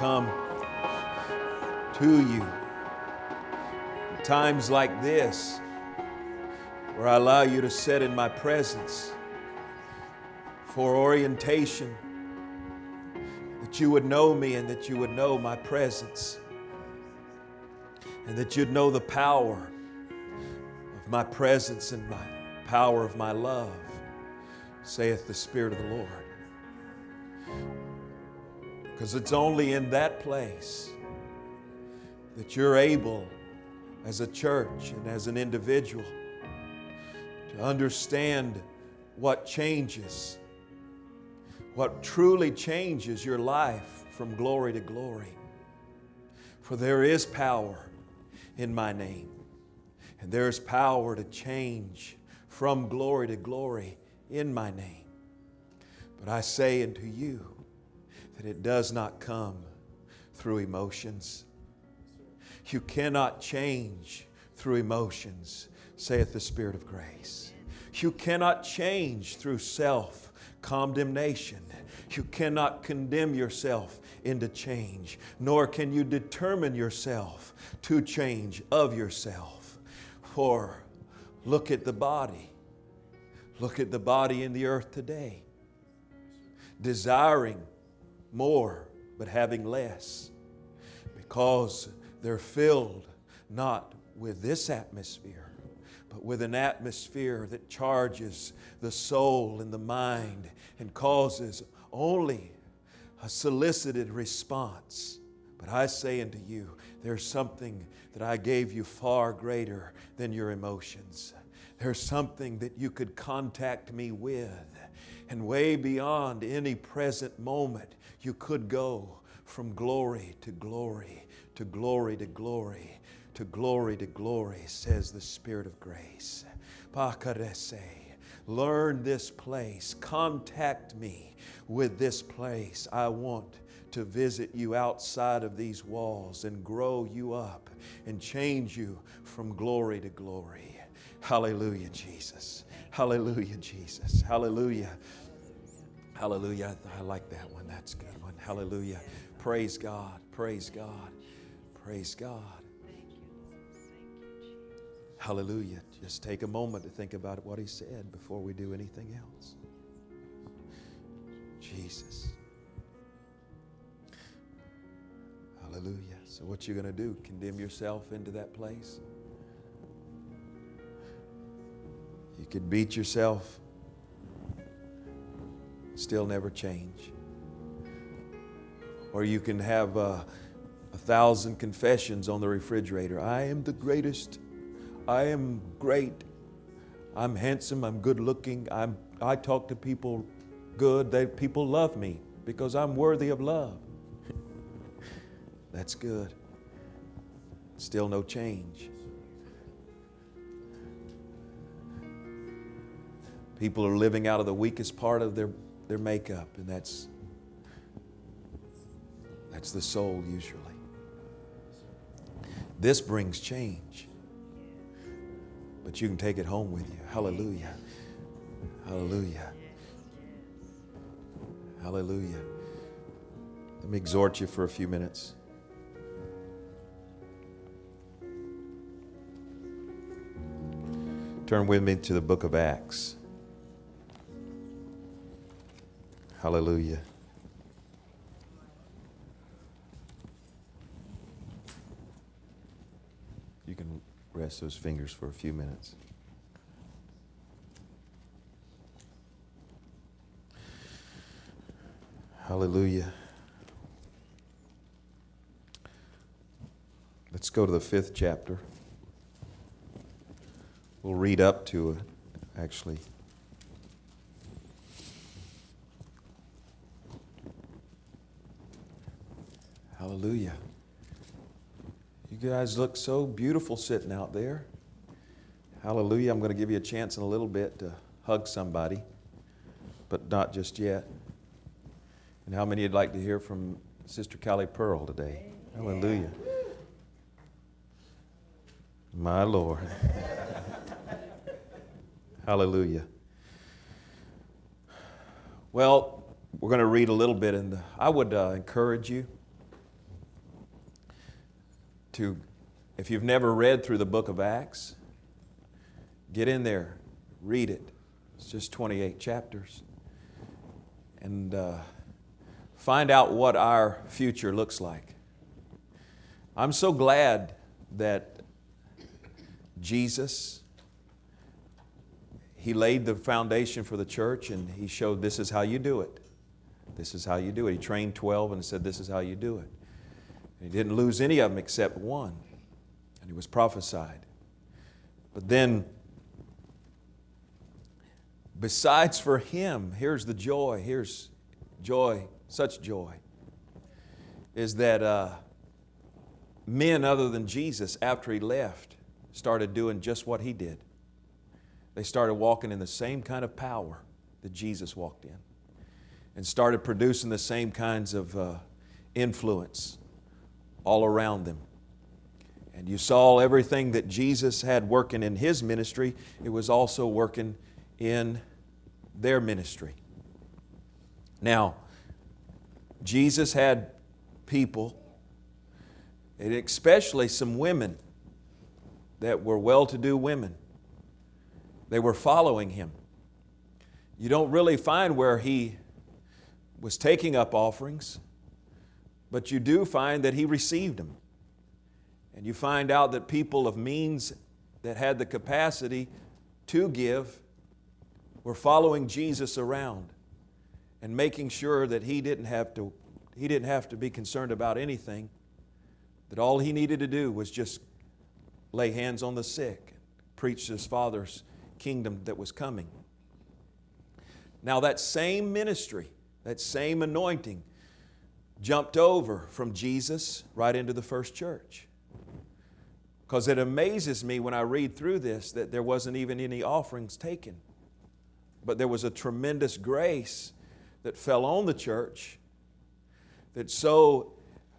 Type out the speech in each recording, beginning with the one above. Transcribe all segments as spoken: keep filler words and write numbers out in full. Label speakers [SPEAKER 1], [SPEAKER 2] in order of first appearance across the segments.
[SPEAKER 1] come to you in times like this, where I allow you to sit in my presence for orientation, that you would know me and that you would know my presence, and that you'd know the power of my presence and my power of my love, saith the Spirit of the Lord. Because it's only in that place that you're able, as a church and as an individual, to understand what changes, what truly changes your life from glory to glory. For there is power in my name, and there is power to change from glory to glory in my name. But I say unto you that it does not come through emotions. You cannot change through emotions, saith the Spirit of grace. You cannot change through self-condemnation. You cannot condemn yourself into change, nor can you determine yourself to change of yourself. For look at the body. Look at the body in the earth today. Desiring more, but having less, because they're filled not with this atmosphere, but with an atmosphere that charges the soul and the mind and causes only a solicited response. But I say unto you, there's something that I gave you far greater than your emotions. There's something that you could contact me with, and way beyond any present moment, you could go from glory to glory, to glory to glory, to glory to glory, says the Spirit of grace. Pakarese. Learn this place. Contact me with this place. I want to visit you outside of these walls and grow you up and change you from glory to glory. Hallelujah, Jesus. Hallelujah, Jesus. Hallelujah. Hallelujah. I, I like that one. That's a good one. Hallelujah. Praise God. Praise God. Praise God. Hallelujah. Just take a moment to think about what He said before we do anything else. Jesus. Hallelujah. So what you're going to do, condemn yourself into that place? You could beat yourself, still never change. Or you can have uh, a thousand confessions on the refrigerator. I am the greatest. I am great. I'm handsome. I'm good looking. I'm, I talk to people good. They, people love me because I'm worthy of love. That's good. Still no change. People are living out of the weakest part of their, their makeup, and that's, that's the soul usually. This brings change, but you can take it home with you. Hallelujah. Hallelujah. Hallelujah. Let me exhort you for a few minutes. Turn with me to the book of Acts. Hallelujah. You can rest those fingers for a few minutes. Hallelujah. Let's go to the fifth chapter. We'll read up to it, actually. Hallelujah. You guys look so beautiful sitting out there. Hallelujah. I'm going to give you a chance in a little bit to hug somebody, but not just yet. And how many would like to hear from Sister Callie Pearl today? Hallelujah. My Lord. Hallelujah. Well, we're going to read a little bit, and I would uh, encourage you to, if you've never read through the book of Acts, get in there, read it. It's just twenty-eight chapters. And uh, find out what our future looks like. I'm so glad that Jesus, He laid the foundation for the church, and He showed this is how you do it. This is how you do it. He trained twelve and said this is how you do it. And He didn't lose any of them except one. And He was prophesied. But then, besides for Him, here's the joy, here's joy, such joy, is that uh, men other than Jesus, after He left, started doing just what He did. They started walking in the same kind of power that Jesus walked in, and started producing the same kinds of uh, influence all around them. And you saw everything that Jesus had working in His ministry, it was also working in their ministry. Now, Jesus had people, and especially some women that were well-to-do women. They were following Him. You don't really find where He was taking up offerings, but you do find that He received them. And you find out that people of means that had the capacity to give were following Jesus around and making sure that He didn't have to, He didn't have to be concerned about anything, that all He needed to do was just lay hands on the sick, preach His Father's kingdom that was coming. Now that same ministry, that same anointing jumped over from Jesus right into the first church. Because it amazes me when I read through this that there wasn't even any offerings taken. But there was a tremendous grace that fell on the church that so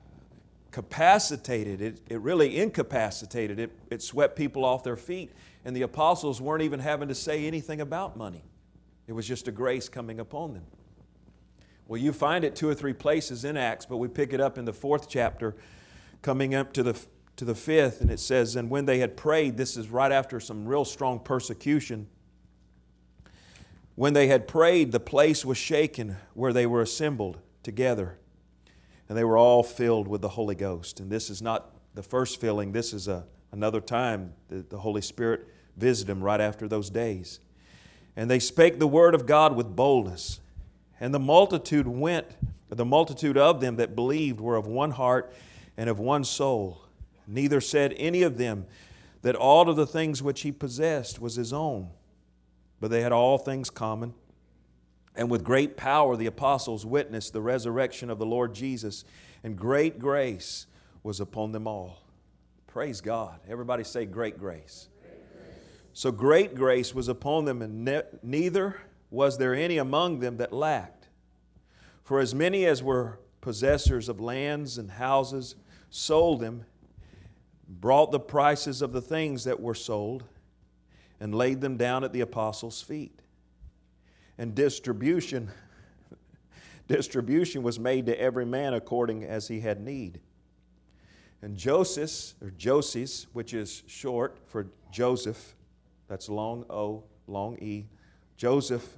[SPEAKER 1] capacitated, it, it really incapacitated, it, it swept people off their feet. And the apostles weren't even having to say anything about money. It was just a grace coming upon them. Well, you find it two or three places in Acts, but we pick it up in the fourth chapter, coming up to the, to the fifth, and it says, and when they had prayed, this is right after some real strong persecution, when they had prayed, the place was shaken where they were assembled together, and they were all filled with the Holy Ghost. And this is not the first filling, this is a, another time that the Holy Spirit visited them right after those days. And they spake the word of God with boldness. And the multitude went, the multitude of them that believed were of one heart and of one soul. Neither said any of them that all of the things which he possessed was his own, but they had all things common. And with great power the apostles witnessed the resurrection of the Lord Jesus, and great grace was upon them all. Praise God. Everybody say great grace. Great grace. So great grace was upon them, and ne- neither was there any among them that lacked. For as many as were possessors of lands and houses sold them, brought the prices of the things that were sold, and laid them down at the apostles' feet. And distribution, distribution was made to every man according as he had need. And Joseph, or Joses, which is short for Joseph, that's long O, long E, Joseph,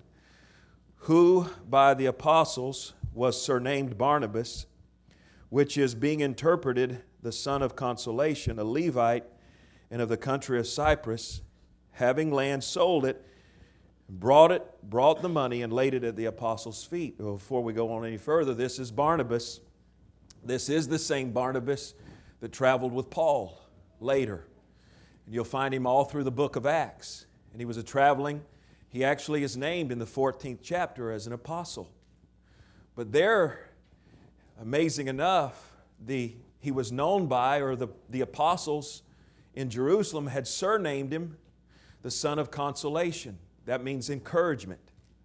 [SPEAKER 1] who by the apostles was surnamed Barnabas, which is being interpreted the son of consolation, a Levite, and of the country of Cyprus, having land, sold it, brought it, brought the money, and laid it at the apostles' feet. Well, before we go on any further, this is Barnabas. This is the same Barnabas that traveled with Paul later. And you'll find him all through the book of Acts. And he was a traveling, he actually is named in the fourteenth chapter as an apostle. But there, amazing enough, the he was known by, or the, the apostles in Jerusalem had surnamed him the son of consolation. That means encouragement.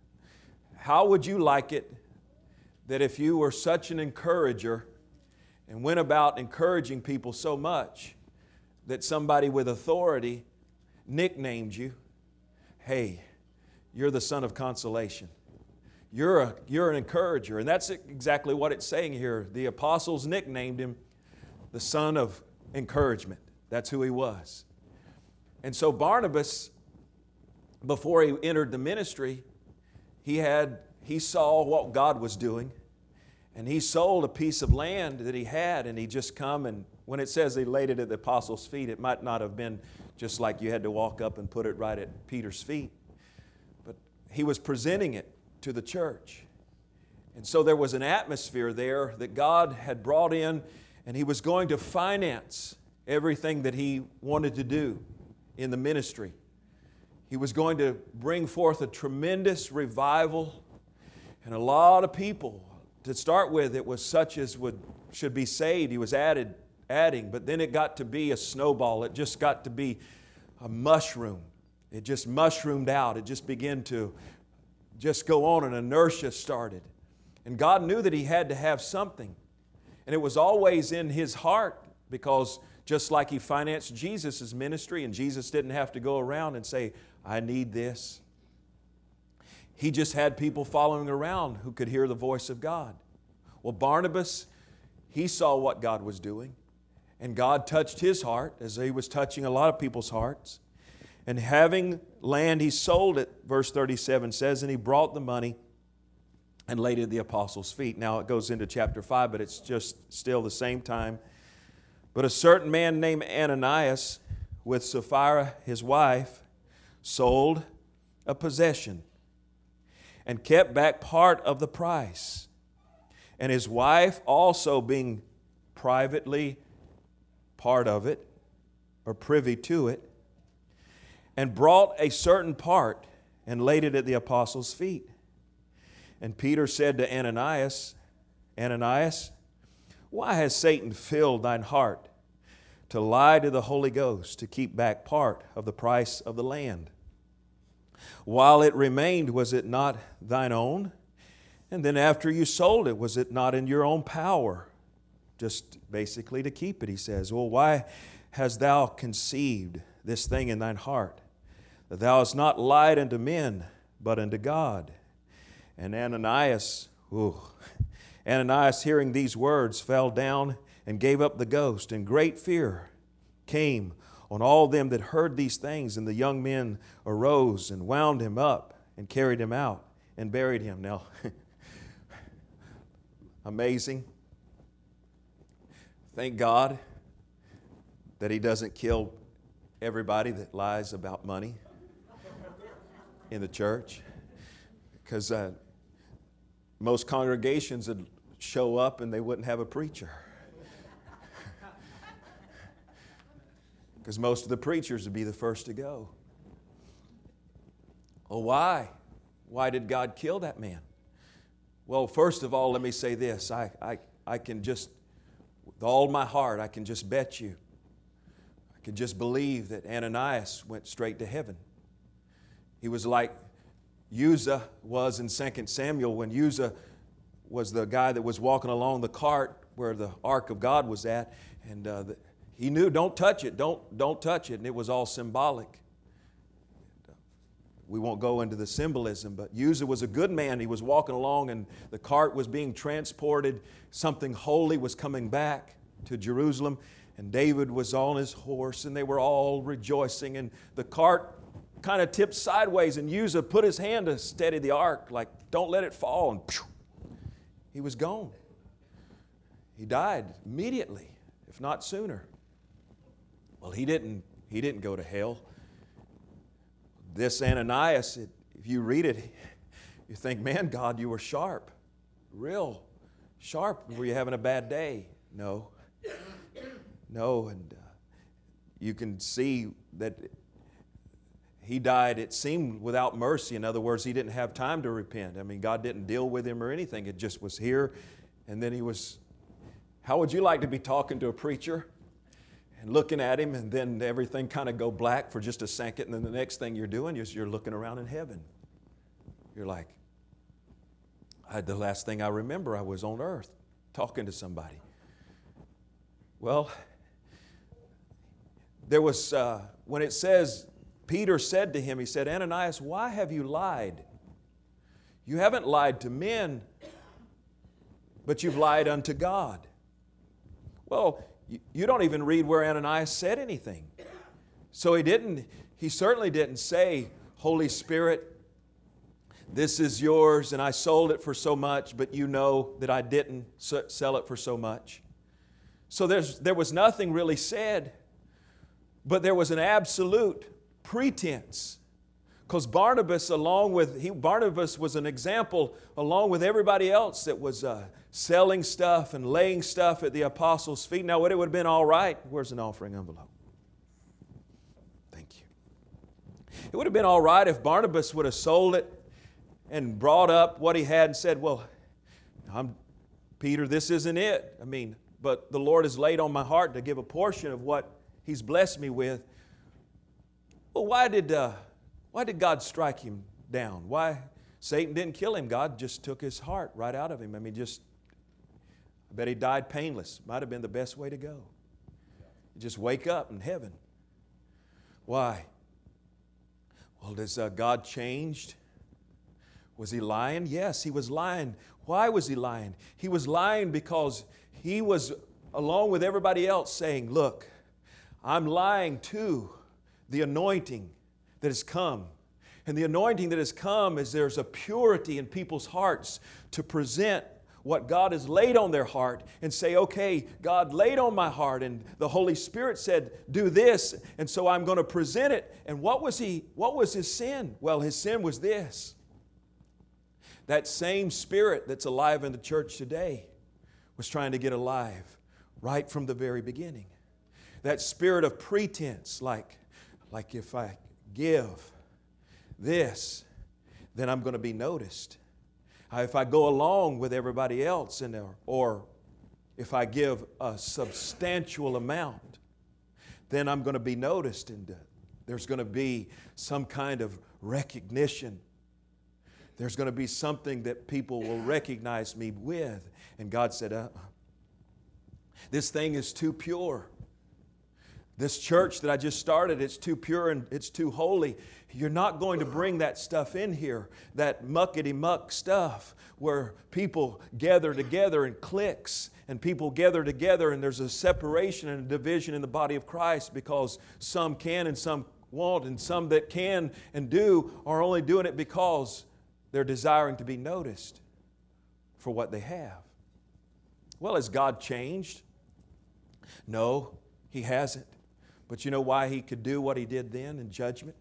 [SPEAKER 1] How would you like it that if you were such an encourager and went about encouraging people so much that somebody with authority nicknamed you, hey, you're the son of consolation. You're, a, you're an encourager. And that's exactly what it's saying here. The apostles nicknamed him the son of encouragement. That's who he was. And so Barnabas, before he entered the ministry, he had he saw what God was doing, and he sold a piece of land that he had, and he just come, and when it says he laid it at the apostles' feet, it might not have been just like you had to walk up and put it right at Peter's feet, but he was presenting it to the church. And so there was an atmosphere there that God had brought in, and he was going to finance everything that he wanted to do in the ministry. He was going to bring forth a tremendous revival, and a lot of people. To start with, it was such as would should be saved. He was added, adding, but then it got to be a snowball. It just got to be a mushroom. It just mushroomed out. It just began to just go on, and inertia started. And God knew that He had to have something. And it was always in His heart, because just like He financed Jesus' ministry, and Jesus didn't have to go around and say, I need this. He just had people following around who could hear the voice of God. Well, Barnabas, he saw what God was doing, and God touched his heart as He was touching a lot of people's hearts. And having land, he sold it, verse thirty-seven says, and he brought the money and laid it at the apostles' feet. Now it goes into chapter five, but it's just still the same time. But a certain man named Ananias, with Sapphira his wife, sold a possession and kept back part of the price. And his wife also, being privately part of it, or privy to it, and brought a certain part and laid it at the apostles' feet. And Peter said to Ananias, Ananias, why has Satan filled thine heart to lie to the Holy Ghost, to keep back part of the price of the land? While it remained, was it not thine own? And then after you sold it, was it not in your own power? Just basically to keep it, he says. Well, why hast thou conceived this thing in thine heart, that thou hast not lied unto men, but unto God? And Ananias, ooh, Ananias, hearing these words, fell down and gave up the ghost, and great fear came on all them that heard these things. And the young men arose and wound him up and carried him out and buried him. Now, amazing. Thank God that He doesn't kill everybody that lies about money in the church. Because uh, most congregations would show up and they wouldn't have a preacher. Because most of the preachers would be the first to go. Well, why? Why did God kill that man? Well, first of all, let me say this. I, I, I can just, with all my heart, I can just bet you, I can just believe that Ananias went straight to heaven. He was like Uzzah was in Second Samuel, when Uzzah was the guy that was walking along the cart where the ark of God was at, and uh, the, he knew, don't touch it, don't, don't touch it, and it was all symbolic. We won't go into the symbolism, but Uzzah was a good man. He was walking along, and the cart was being transported. Something holy was coming back to Jerusalem, and David was on his horse, and they were all rejoicing, and the cart kind of tipped sideways, and Uzzah put his hand to steady the ark, like, don't let it fall, and phew, he was gone. He died immediately, if not sooner. Well, he didn't, he didn't go to hell. This Ananias, it, if you read it, you think, man, God, you were sharp. Real sharp. Were you having a bad day? No. No, and uh, you can see that he died, it seemed, without mercy. In other words, he didn't have time to repent. I mean, God didn't deal with him or anything. It just was here, and then he was... How would you like to be talking to a preacher and looking at him, and then everything kind of go black for just a second, and then the next thing you're doing is you're looking around in heaven. You're like, I, the last thing I remember, I was on earth talking to somebody. Well, there was, uh, when it says, Peter said to him, he said, Ananias, why have you lied? You haven't lied to men, but you've lied unto God. Well, you don't even read where Ananias said anything. So he didn't, he certainly didn't say, Holy Spirit, this is yours and I sold it for so much, but you know that I didn't sell it for so much. So there's, there was nothing really said, but there was an absolute pretense. Because Barnabas, along with, he, Barnabas was an example along with everybody else that was uh, selling stuff and laying stuff at the apostles' feet. Now, would it would have been all right? Where's an offering envelope? Thank you. It would have been all right if Barnabas would have sold it and brought up what he had and said, well, I'm, Peter, this isn't it. I mean, but the Lord has laid on my heart to give a portion of what He's blessed me with. Well, why did... Uh, Why did God strike him down? Why? Satan didn't kill him. God just took his heart right out of him. I mean, just, I bet he died painless. Might have been the best way to go. Just wake up in heaven. Why? Well, has uh, God changed? Was He lying? Yes, He was lying. Why was He lying? He was lying because he was, along with everybody else, saying, look, I'm lying to the anointing that has come. And the anointing that has come is there's a purity in people's hearts to present what God has laid on their heart and say, okay, God laid on my heart and the Holy Spirit said, do this, and so I'm going to present it. And what was he? What was his sin? Well, his sin was this. That same Spirit that's alive in the church today was trying to get alive right from the very beginning. That spirit of pretense, like, like if I give this, then I'm going to be noticed. If I go along with everybody else, and or if I give a substantial amount, then I'm going to be noticed, and there's going to be some kind of recognition. There's going to be something that people will recognize me with. And God said, uh, this thing is too pure. This church that I just started, it's too pure and it's too holy. You're not going to bring that stuff in here, that muckety-muck stuff where people gather together in cliques and people gather together and there's a separation and a division in the body of Christ because some can and some won't, and some that can and do are only doing it because they're desiring to be noticed for what they have. Well, has God changed? No, He hasn't. But you know why He could do what He did then in judgment?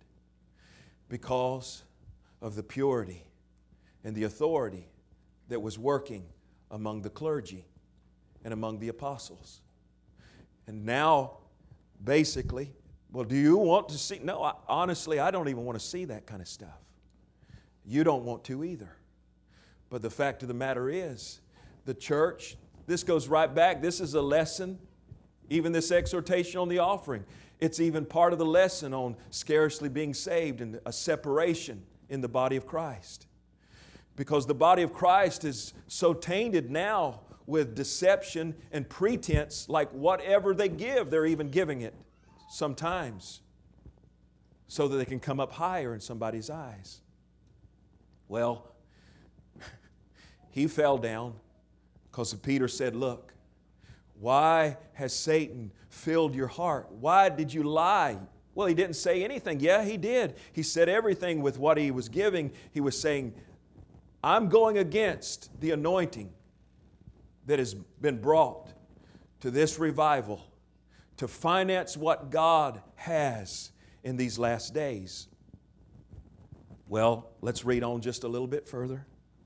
[SPEAKER 1] Because of the purity and the authority that was working among the clergy and among the apostles. And now, basically, well, do you want to see? No, I, honestly, I don't even want to see that kind of stuff. You don't want to either. But the fact of the matter is, the church, this goes right back. This is a lesson. Even this exhortation on the offering, it's even part of the lesson on scarcely being saved and a separation in the body of Christ. Because the body of Christ is so tainted now with deception and pretense, like whatever they give, they're even giving it sometimes so that they can come up higher in somebody's eyes. Well, he fell down because Peter said, look, why has Satan filled your heart? Why did you lie? Well, he didn't say anything. Yeah, he did. He said everything with what he was giving. He was saying, I'm going against the anointing that has been brought to this revival to finance what God has in these last days. Well, let's read on just a little bit further.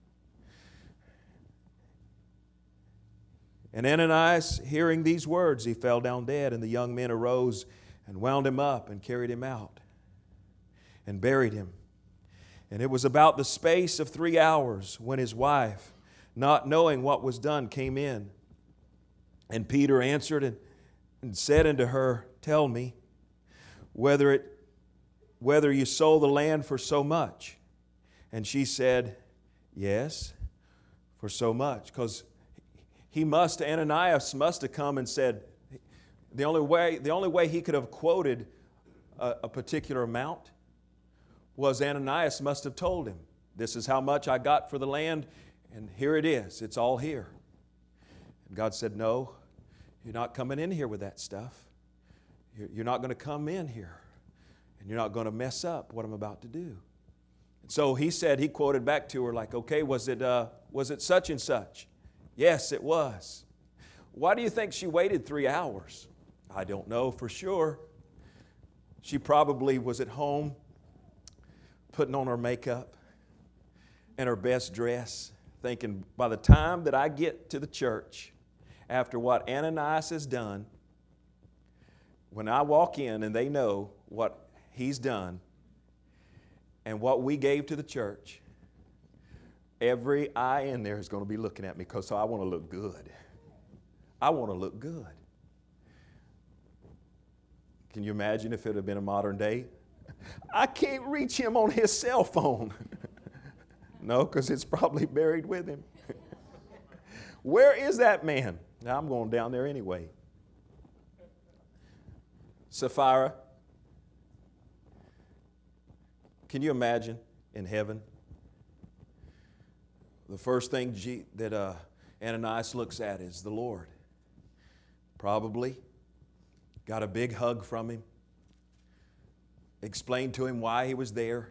[SPEAKER 1] And Ananias, hearing these words, he fell down dead, and the young men arose and wound him up and carried him out and buried him. And it was about the space of three hours when his wife, not knowing what was done, came in. And Peter answered and, and said unto her, tell me whether it whether you sold the land for so much. And she said, yes, for so much. Because he must, Ananias must have come and said, the only way, the only way he could have quoted a, a particular amount was Ananias must have told him, this is how much I got for the land, and here it is. It's all here. And God said, no, You're not coming in here with that stuff. You're, you're not going to come in here. And you're not going to mess up what I'm about to do. And so he said, he quoted back to her like, okay, was it, uh, was it such and such? Yes, it was. Why do you think she waited three hours? I don't know for sure. She probably was at home putting on her makeup and her best dress, thinking by the time that I get to the church, after what Ananias has done, when I walk in and they know what he's done and what we gave to the church, every eye in there is going to be looking at me because I want to look good. I want to look good. Can you imagine if it had been a modern day? I can't reach him on his cell phone. No, because it's probably buried with him. Where is that man? Now I'm going down there anyway. Sapphira. Can you imagine in heaven? The first thing G- that uh, Ananias looks at is the Lord. Probably got a big hug from him. Explained to him why he was there.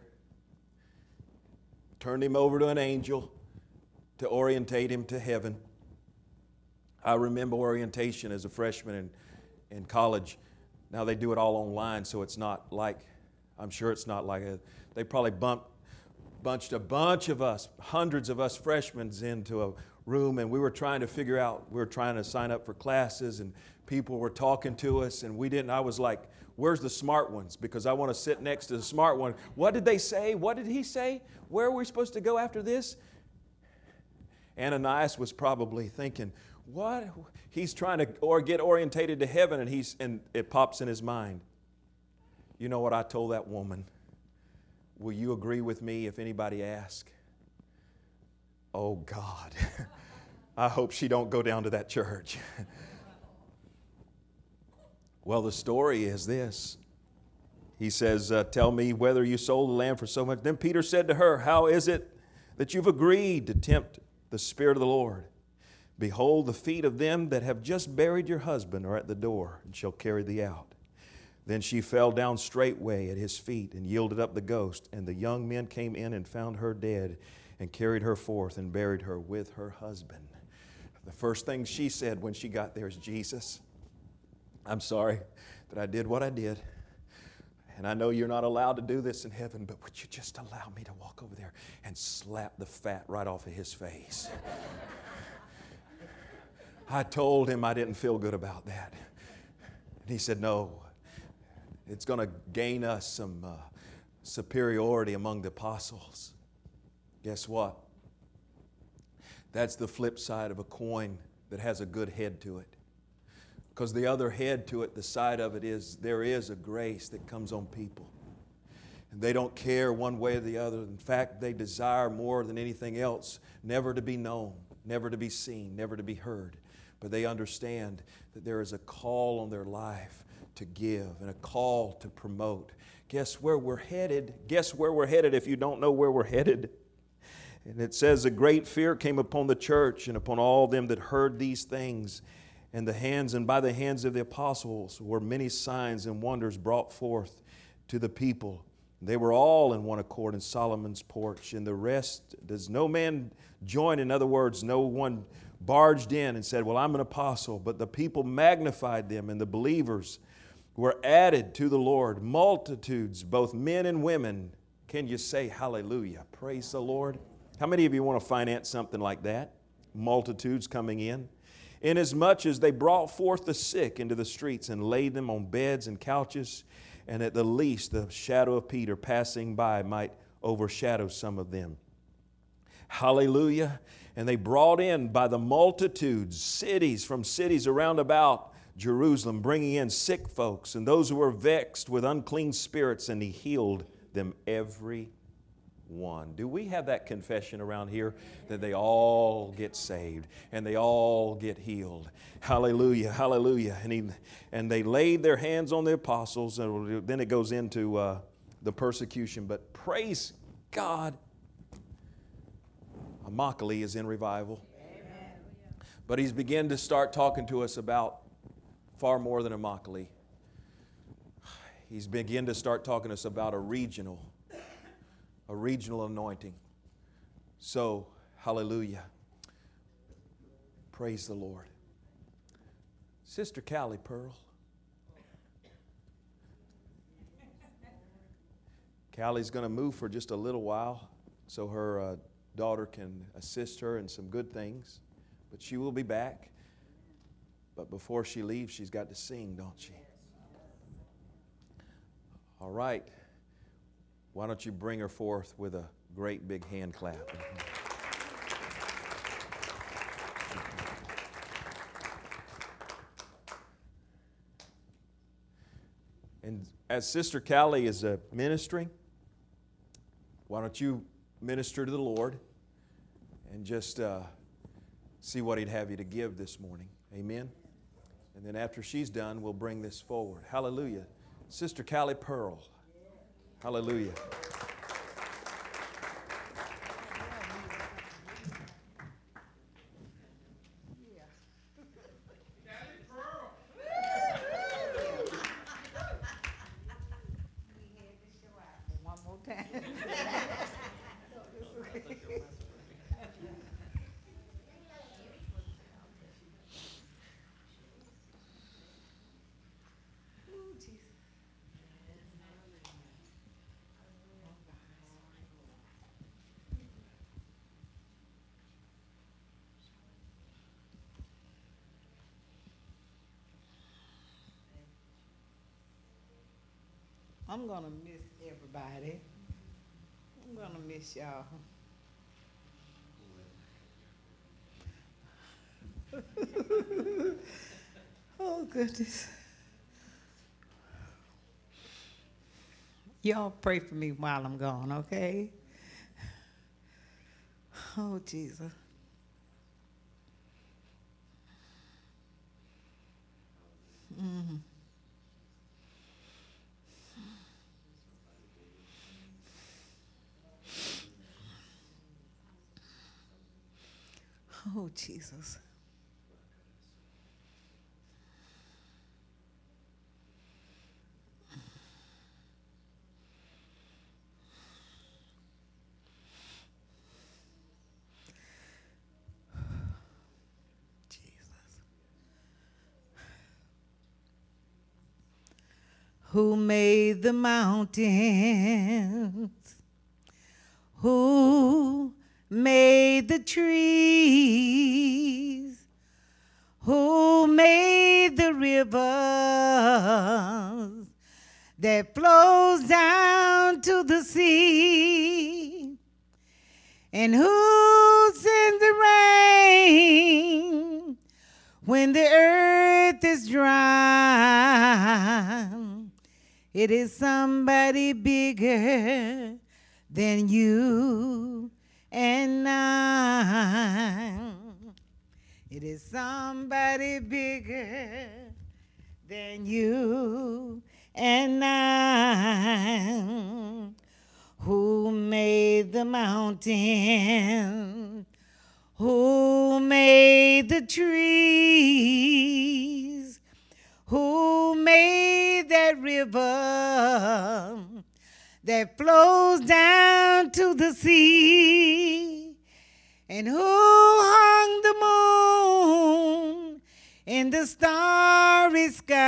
[SPEAKER 1] Turned him over to an angel to orientate him to heaven. I remember orientation as a freshman in, in college. Now they do it all online, so it's not like, I'm sure it's not like, a, they probably bumped, bunched a bunch of us, hundreds of us freshmen into a room, and we were trying to figure out, we were trying to sign up for classes, and people were talking to us, and we didn't, I was like, where's the smart ones? Because I want to sit next to the smart one. What did they say? What did he say? Where are we supposed to go after this? Ananias was probably thinking, what? He's trying to or get orientated to heaven, and he's and it pops in his mind. You know what I told that woman? Will you agree with me if anybody asks? Oh God, I hope she don't go down to that church. Well, the story is this. He says, uh, tell me whether you sold the land for so much. Then Peter said to her, how is it that you've agreed to tempt the Spirit of the Lord? Behold, the feet of them that have just buried your husband are at the door, and shall carry thee out. Then she fell down straightway at his feet and yielded up the ghost. And the young men came in and found her dead, and carried her forth and buried her with her husband. The first thing she said when she got there is, Jesus, I'm sorry that I did what I did. And I know you're not allowed to do this in heaven, but would you just allow me to walk over there and slap the fat right off of his face? I told him I didn't feel good about that. And he said, no, it's going to gain us some uh, superiority among the apostles. Guess what? That's the flip side of a coin that has a good head to it. Because the other head to it, the side of it is, there is a grace that comes on people. And they don't care one way or the other. In fact, they desire more than anything else, never to be known, never to be seen, never to be heard. But they understand that there is a call on their life to give and a call to promote. Guess where we're headed? Guess where we're headed if you don't know where we're headed? And it says, a great fear came upon the church and upon all them that heard these things. And the hands and by the hands of the apostles were many signs and wonders brought forth to the people. They were all in one accord in Solomon's porch. And the rest, does no man join? In other words, no one barged in and said, well, I'm an apostle. But the people magnified them, and the believers were added to the Lord. Multitudes, both men and women. Can you say hallelujah? Praise the Lord. How many of you want to finance something like that? Multitudes coming in. Inasmuch as they brought forth the sick into the streets and laid them on beds and couches, and at the least the shadow of Peter passing by might overshadow some of them. Hallelujah. And they brought in by the multitudes, cities from cities around about Jerusalem, bringing in sick folks and those who were vexed with unclean spirits, and he healed them every one. Do we have that confession around here that they all get saved and they all get healed? Hallelujah, hallelujah. And, he, and they laid their hands on the apostles, and then it goes into uh, the persecution. But praise God, Immokalee is in revival. Amen. But he's begun to start talking to us about far more than Immokalee. He's begun to start talking to us about a regional, a regional anointing. So, hallelujah. Praise the Lord. Sister Callie Pearl. Callie's going to move for just a little while so her uh, daughter can assist her in some good things. But she will be back. But before she leaves, she's got to sing, don't she? All right. Why don't you bring her forth with a great big hand clap? And as Sister Callie is uh, ministering, why don't you minister to the Lord and just uh, see what He'd have you to give this morning. Amen. And then after she's done, we'll bring this forward. Hallelujah. Sister Callie Pearl. Hallelujah.
[SPEAKER 2] One more time. I'm gonna miss everybody. I'm gonna miss y'all. Oh, goodness. Y'all pray for me while I'm gone, okay? Oh, Jesus. Mm. Oh, Jesus. Who made the mountains? Who made the trees? Who made the rivers that flows down to the sea? And who sends the rain when the earth is dry? It is somebody bigger than you and I. It is somebody bigger than you and I. Who made the mountain? Who made the trees? Who made that river that flows down to the sea? And who hung the moon in the starry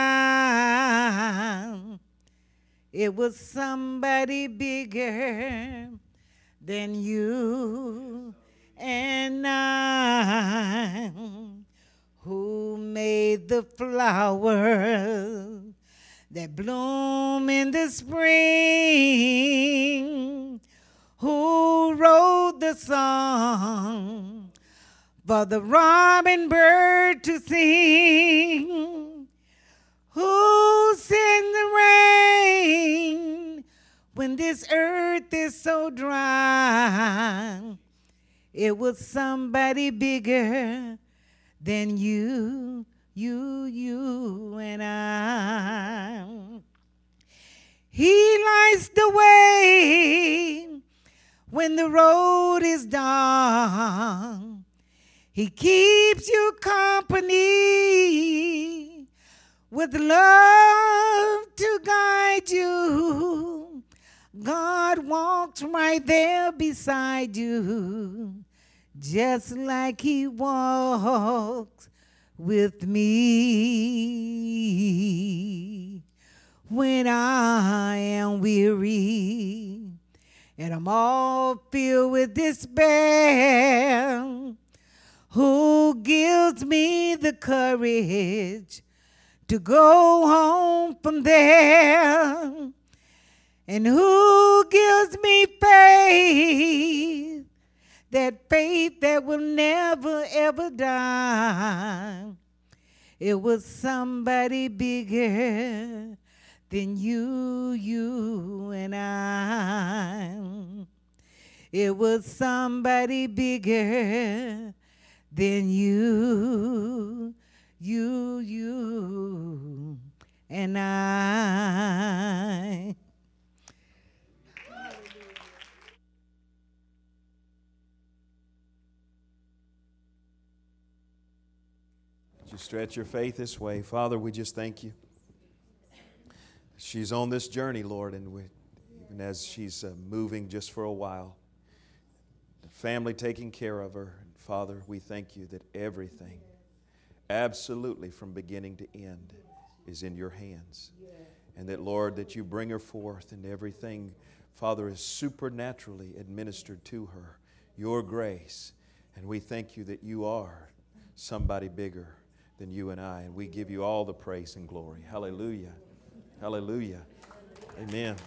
[SPEAKER 2] sky? It was somebody bigger than you and I. Who made the flowers that bloom in the spring? Who wrote the song for the robin bird to sing? Who sent the rain when this earth is so dry? It was somebody bigger than you, you, you and I. He lights the way when the road is dark. He keeps you company with love to guide you. God walks right there beside you, just like He walks with me. When I am weary and I'm all filled with despair, who gives me the courage to go home from there? And who gives me faith, that faith that will never ever die? It was somebody bigger than you, you and I. It was somebody bigger than you, you, you and I.
[SPEAKER 1] You stretch your faith this way. Father, we just thank you. She's on this journey, Lord, and we, even as she's uh, moving just for a while, the family taking care of her. And Father, we thank you that everything, absolutely from beginning to end, is in your hands. And that, Lord, that you bring her forth and everything, Father, is supernaturally administered to her, your grace. And we thank you that you are somebody bigger than you and I. And we give you all the praise and glory. Hallelujah. Hallelujah. Amen.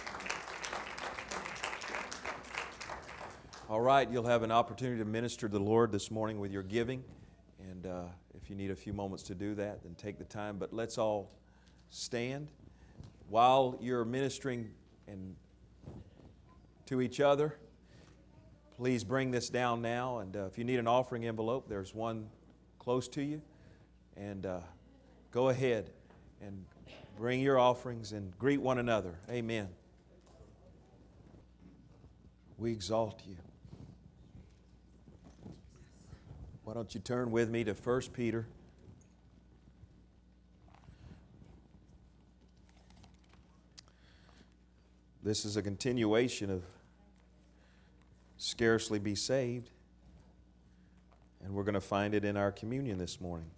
[SPEAKER 1] All right, you'll have an opportunity to minister to the Lord this morning with your giving. And uh, if you need a few moments to do that, then take the time. But let's all stand. While you're ministering and to each other, please bring this down now. And uh, if you need an offering envelope, there's one close to you. And uh, go ahead and bring your offerings and greet one another. Amen. We exalt you. Why don't you turn with me to First Peter. This is a continuation of Scarcely Be Saved. And we're going to find it in our communion this morning.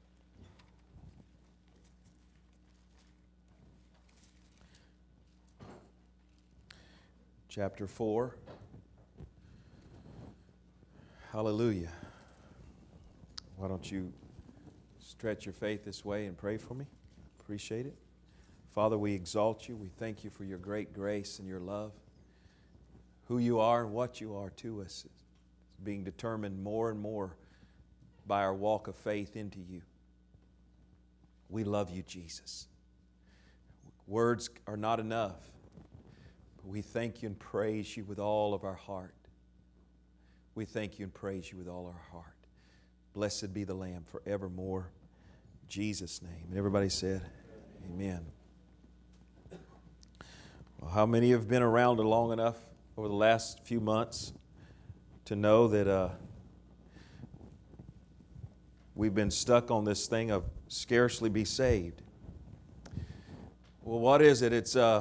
[SPEAKER 1] Chapter four. Hallelujah. Why don't you stretch your faith this way and pray for me? Appreciate it. Father, we exalt you. We thank you for your great grace and your love. Who you are and what you are to us is being determined more and more by our walk of faith into you. We love you, Jesus. Words are not enough. We thank you and praise you with all of our heart. We thank you and praise you with all our heart. Blessed be the Lamb forevermore. In Jesus' name. And everybody said, amen. Well, how many have been around long enough over the last few months to know that uh, we've been stuck on this thing of scarcely be saved? Well, what is it? It's uh,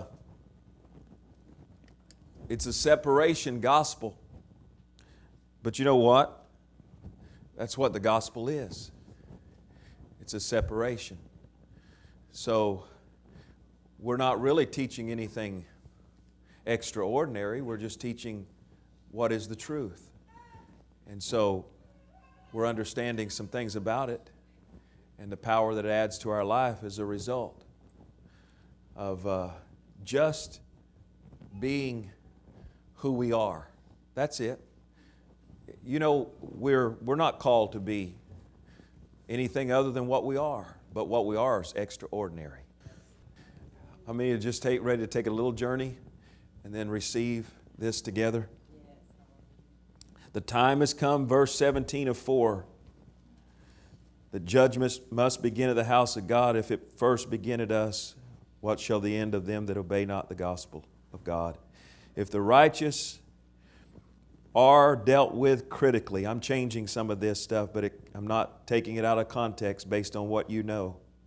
[SPEAKER 1] It's a separation gospel. But you know what? That's what the gospel is. It's a separation. So we're not really teaching anything extraordinary. We're just teaching what is the truth. And so we're understanding some things about it and the power that it adds to our life as a result of uh, just being who we are. That's it. You know, we're we're not called to be anything other than what we are, but what we are is extraordinary. How many are just take, ready to take a little journey and then receive this together? The time has come, verse seventeen of four. The judgment must begin at the house of God. If it first begin at us, what shall the end of them that obey not the gospel of God? If the righteous are dealt with critically, I'm changing some of this stuff, but it, I'm not taking it out of context based on what you know.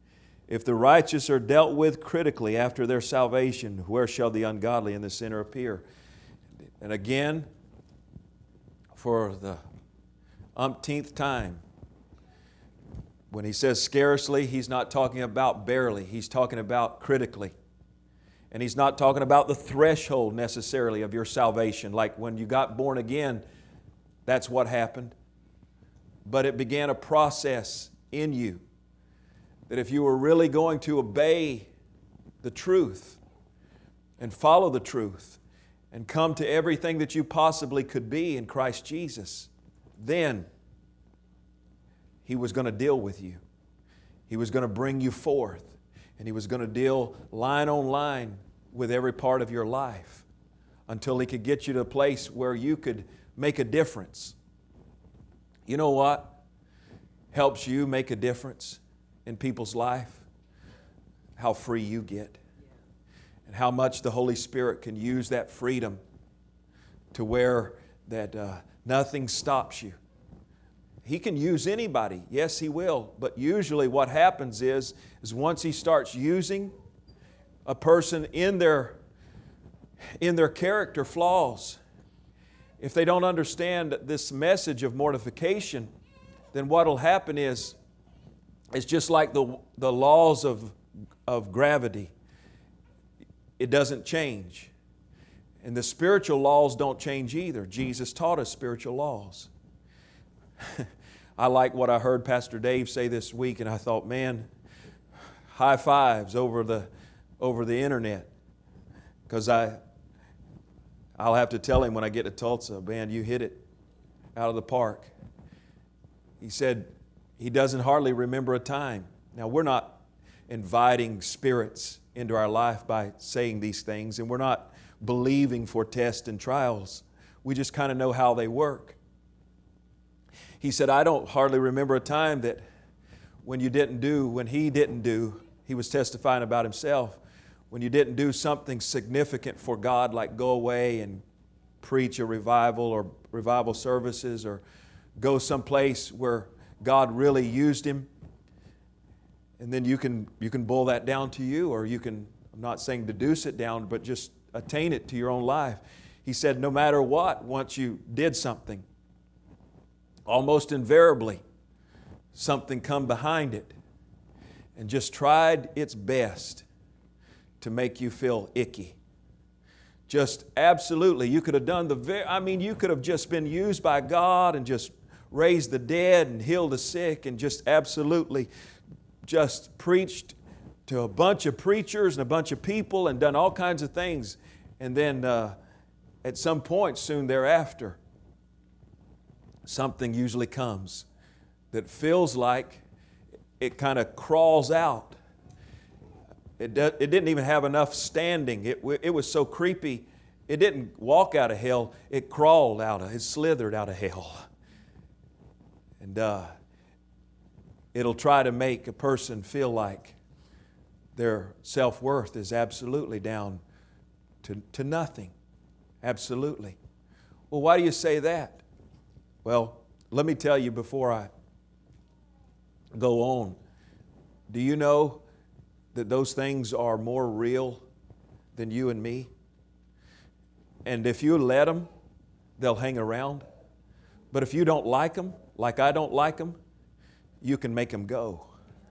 [SPEAKER 1] If the righteous are dealt with critically after their salvation, where shall the ungodly and the sinner appear? And again, for the umpteenth time, when he says scarcely, he's not talking about barely. He's talking about critically. And he's not talking about the threshold necessarily of your salvation. Like when you got born again, that's what happened. But it began a process in you that if you were really going to obey the truth and follow the truth and come to everything that you possibly could be in Christ Jesus, then He was going to deal with you. He was going to bring you forth. And He was going to deal line on line with every part of your life until He could get you to a place where you could make a difference. You know what helps you make a difference in people's life? How free you get. And how much the Holy Spirit can use that freedom to where that uh, nothing stops you. He can use anybody. Yes, He will. But usually what happens is, is once He starts using a person in their, in their character flaws, if they don't understand this message of mortification, then what will happen is, it's just like the, the laws of, of gravity. It doesn't change. And the spiritual laws don't change either. Jesus taught us spiritual laws. I like what I heard Pastor Dave say this week, and I thought, man, high fives over the, over the internet. Because I, I'll have to tell him when I get to Tulsa, man, you hit it out of the park. He said he doesn't hardly remember a time. Now, we're not inviting spirits into our life by saying these things, and we're not believing for tests and trials. We just kind of know how they work. He said, I don't hardly remember a time that when you didn't do, when he didn't do, he was testifying about himself, when you didn't do something significant for God, like go away and preach a revival or revival services, or go someplace where God really used him. And then you can, you can boil that down to you, or you can, I'm not saying deduce it down, but just attain it to your own life. He said, no matter what, once you did something, almost invariably, something come behind it and just tried its best to make you feel icky. Just absolutely, you could have done the very, I mean, you could have just been used by God and just raised the dead and healed the sick and just absolutely just preached to a bunch of preachers and a bunch of people and done all kinds of things. And then uh, at some point soon thereafter, something usually comes that feels like it kind of crawls out. It, do, it didn't even have enough standing. It, it was so creepy. It didn't walk out of hell. It crawled out of, it slithered out of hell. And uh, it'll try to make a person feel like their self-worth is absolutely down to, to nothing. Absolutely. Well, why do you say that? Well, let me tell you before I go on. Do you know that those things are more real than you and me? And if you let them, they'll hang around. But if you don't like them, like I don't like them, you can make them go.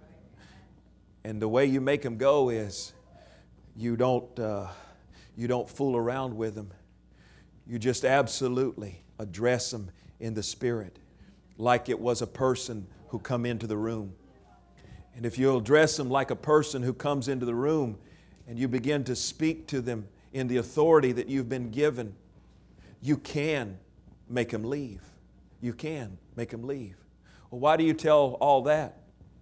[SPEAKER 1] And the way you make them go is you don't, uh, you don't fool around with them. You just absolutely address them in the Spirit like it was a person who come into the room. And if you'll address them like a person who comes into the room and you begin to speak to them in the authority that you've been given, you can make them leave. You can make them leave. Well, why do you tell all that?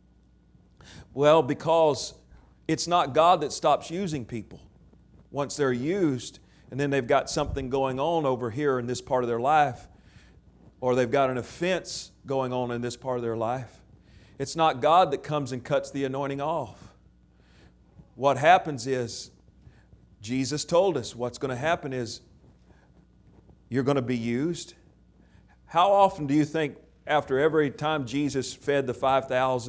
[SPEAKER 1] Well, because it's not God that stops using people. Once they're used and then they've got something going on over here in this part of their life, or they've got an offense going on in this part of their life, it's not God that comes and cuts the anointing off. What happens is, Jesus told us what's going to happen is you're going to be used. How often do you think after every time Jesus fed the five thousand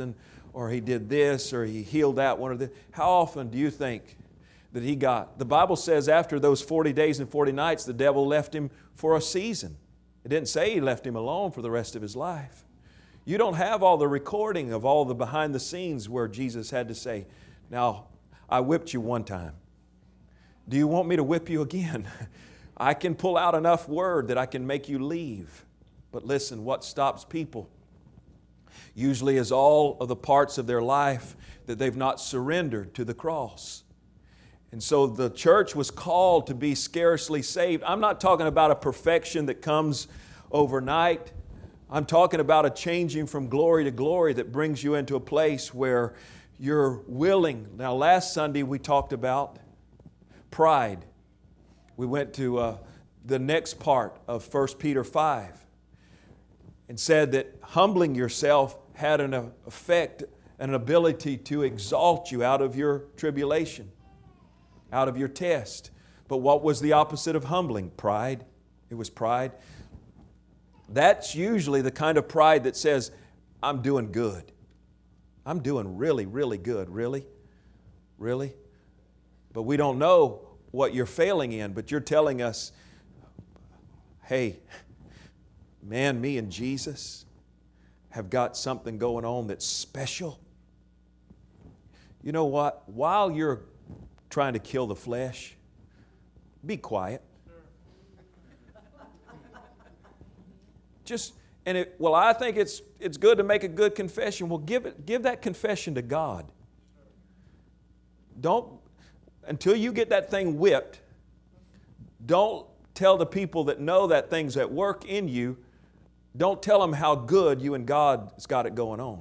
[SPEAKER 1] or he did this, or he healed that one, or this. How often do you think that he got? The Bible says after those forty days and forty nights, the devil left him for a season. It didn't say he left him alone for the rest of his life. You don't have all the recording of all the behind the scenes where Jesus had to say, now, I whipped you one time. Do you want me to whip you again? I can pull out enough word that I can make you leave. But listen, what stops people usually is all of the parts of their life that they've not surrendered to the cross. And so the church was called to be scarcely saved. I'm not talking about a perfection that comes overnight. I'm talking about a changing from glory to glory that brings you into a place where you're willing. Now, last Sunday we talked about pride. We went to uh, the next part of First Peter five and said that humbling yourself had an effect, an ability to exalt you out of your tribulation, out of your test. But what was the opposite of humbling? Pride. It was pride. That's usually the kind of pride that says, I'm doing good. I'm doing really, really good. Really? Really? But we don't know what you're failing in, but you're telling us, hey, man, me and Jesus have got something going on that's special. You know what? While you're trying to kill the flesh, be quiet. Just, and it, well, I think it's it's good to make a good confession. Well, give it, give that confession to God. Don't, until you get that thing whipped, don't tell the people that know that thing's at work in you, don't tell them how good you and God has got it going on.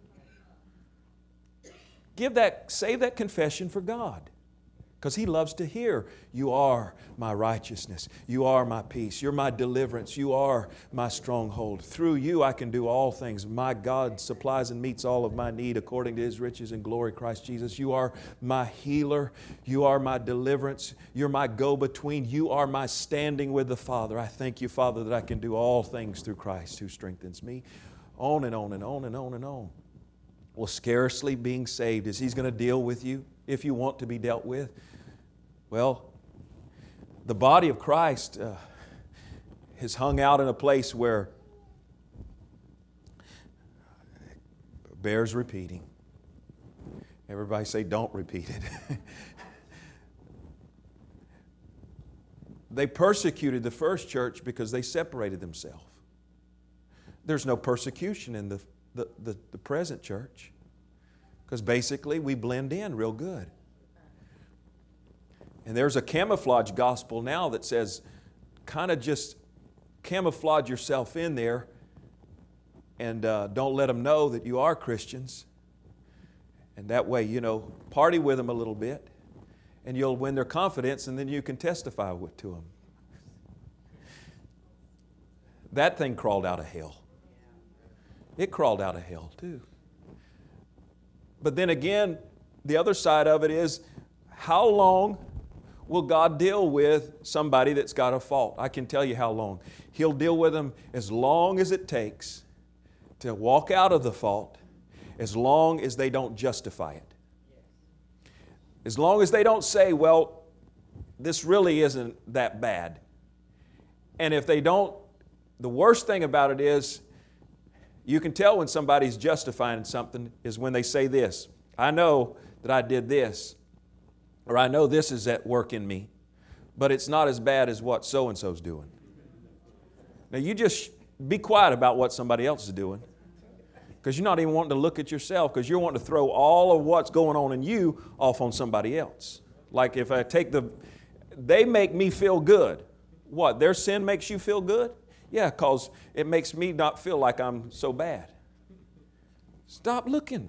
[SPEAKER 1] Give that, save that confession for God. Because He loves to hear, you are my righteousness. You are my peace. You're my deliverance. You are my stronghold. Through you I can do all things. My God supplies and meets all of my need according to His riches and glory, Christ Jesus. You are my healer. You are my deliverance. You're my go-between. You are my standing with the Father. I thank you, Father, that I can do all things through Christ who strengthens me. On and on and on and on and on. Well, scarcely being saved. Is He's going to deal with you if you want to be dealt with? Well, the body of Christ uh, is hung out in a place where it bears repeating. Everybody say, don't repeat it. They persecuted the first church because they separated themselves. There's no persecution in the, the, the, the present church because basically we blend in real good. And there's a camouflage gospel now that says, kind of just camouflage yourself in there and uh, don't let them know that you are Christians. And that way, you know, party with them a little bit and you'll win their confidence and then you can testify with, to them. That thing crawled out of hell. It crawled out of hell too. But then again, the other side of it is, how long will God deal with somebody that's got a fault? I can tell you how long. He'll deal with them as long as it takes to walk out of the fault, as long as they don't justify it. As long as they don't say, well, this really isn't that bad. And if they don't, the worst thing about it is, you can tell when somebody's justifying something is when they say this, I know that I did this, or I know this is at work in me, but it's not as bad as what so-and-so's doing. Now you just be quiet about what somebody else is doing, because you're not even wanting to look at yourself, because you're wanting to throw all of what's going on in you off on somebody else. Like if I take the, they make me feel good. What, their sin makes you feel good? Yeah, because it makes me not feel like I'm so bad. Stop looking.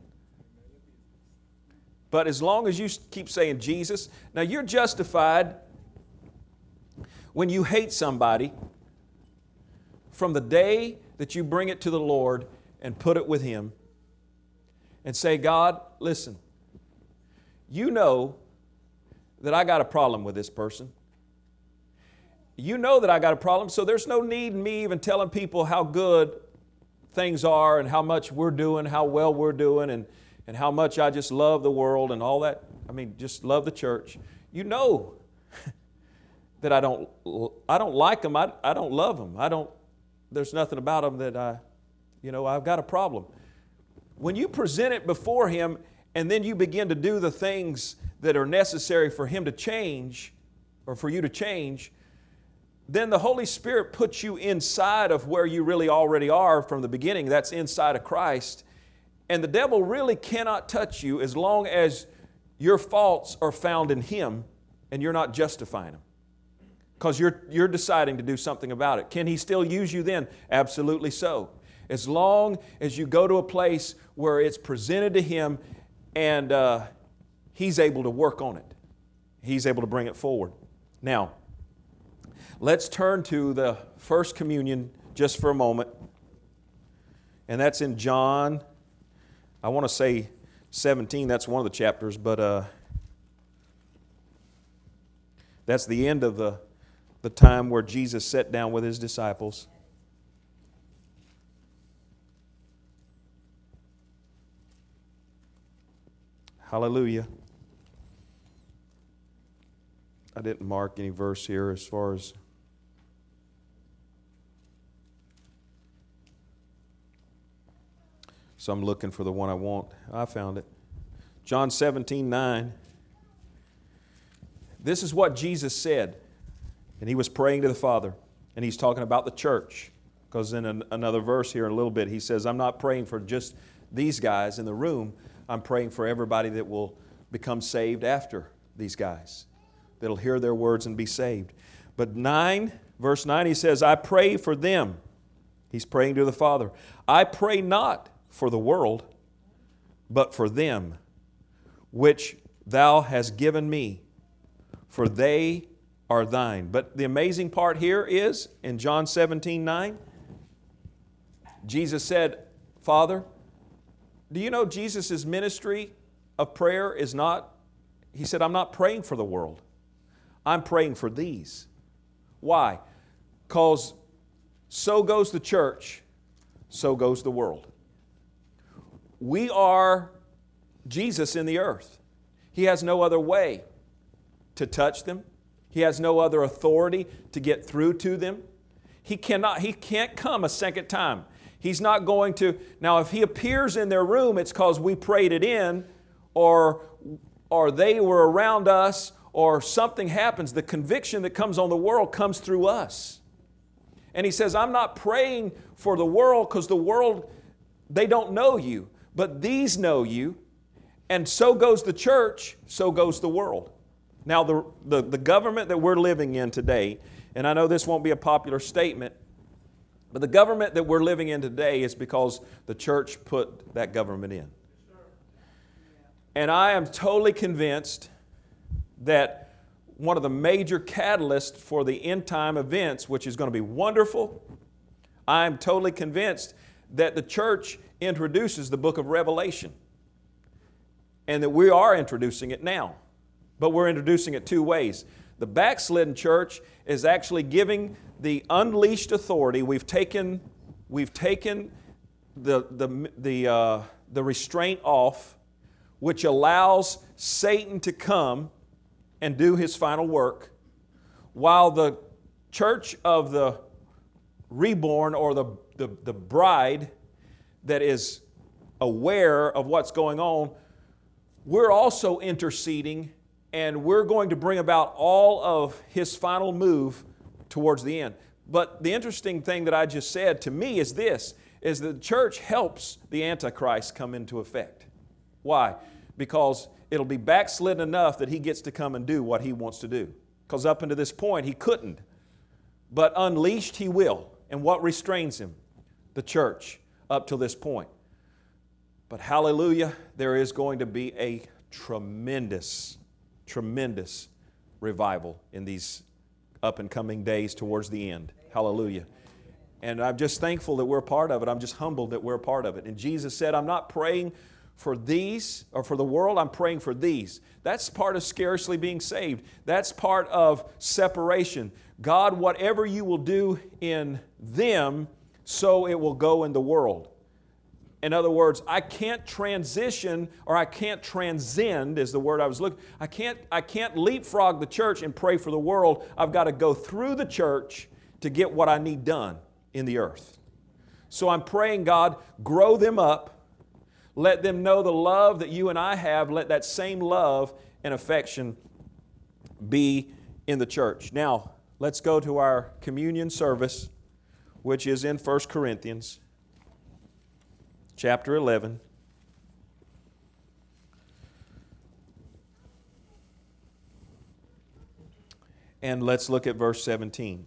[SPEAKER 1] But as long as you keep saying Jesus, now you're justified when you hate somebody from the day that you bring it to the Lord and put it with Him and say, God, listen, you know that I got a problem with this person. You know that I got a problem, so there's no need in me even telling people how good things are and how much we're doing, how well we're doing, and and how much I just love the world and all that, I mean, just love the church, you know that I don't, I don't like them, I, I don't love them, I don't, there's nothing about them that I, you know, I've got a problem. When you present it before Him and then you begin to do the things that are necessary for Him to change or for you to change, then the Holy Spirit puts you inside of where you really already are from the beginning. That's inside of Christ. And the devil really cannot touch you as long as your faults are found in Him and you're not justifying them. Because you're, you're deciding to do something about it. Can he still use you then? Absolutely so. As long as you go to a place where it's presented to Him and uh, He's able to work on it. He's able to bring it forward. Now, let's turn to the First Communion just for a moment. And that's in John, I want to say seventeen, that's one of the chapters, but uh, that's the end of the, the time where Jesus sat down with His disciples. Hallelujah. I didn't mark any verse here as far as... So I'm looking for the one I want. I found it. John seventeen nine. This is what Jesus said. And He was praying to the Father. And He's talking about the church. Because in an, another verse here in a little bit, He says, I'm not praying for just these guys in the room. I'm praying for everybody that will become saved after these guys. That'll hear their words and be saved. But nine, verse nine, He says, I pray for them. He's praying to the Father. I pray not for the world, but for them, which Thou hast given me, for they are Thine. But the amazing part here is, in John seventeen nine, Jesus said, Father, do you know Jesus' ministry of prayer is not, He said, I'm not praying for the world. I'm praying for these. Why? Because so goes the church, so goes the world. We are Jesus in the earth. He has no other way to touch them. He has no other authority to get through to them. He cannot, He can't come a second time. He's not going to, now if He appears in their room, it's because we prayed it in, or, or they were around us, or something happens. The conviction that comes on the world comes through us. And He says, I'm not praying for the world because the world, they don't know you. But these know you, and so goes the church, so goes the world. Now, the, the, the government that we're living in today, and I know this won't be a popular statement, but the government that we're living in today is because the church put that government in. And I am totally convinced that one of the major catalysts for the end time events, which is going to be wonderful, I'm totally convinced that the church introduces the book of Revelation. And that we are introducing it now. But we're introducing it two ways. The backslidden church is actually giving the unleashed authority. We've taken, we've taken the, the, the, uh, the restraint off, which allows Satan to come and do his final work, while the church of the reborn, or the, the, the bride that is aware of what's going on, we're also interceding, and we're going to bring about all of His final move towards the end. But the interesting thing that I just said to me is this, is that the church helps the Antichrist come into effect. Why? Because it'll be backslidden enough that he gets to come and do what he wants to do. Because up until this point, he couldn't. But unleashed, he will. And what restrains him? The church up till this point. But hallelujah, there is going to be a tremendous, tremendous revival in these up and coming days towards the end. Hallelujah. And I'm just thankful that we're a part of it. I'm just humbled that we're a part of it. And Jesus said, I'm not praying for these or for the world, I'm praying for these. That's part of scarcely being saved. That's part of separation. God, whatever you will do in them, so it will go in the world. In other words, I can't transition or I can't transcend is the word I was looking. I can't, I can't leapfrog the church and pray for the world. I've got to go through the church to get what I need done in the earth. So I'm praying, God, grow them up. Let them know the love that you and I have. Let that same love and affection be in the church. Now, let's go to our communion service, which is in First Corinthians chapter eleven. And let's look at verse seventeen.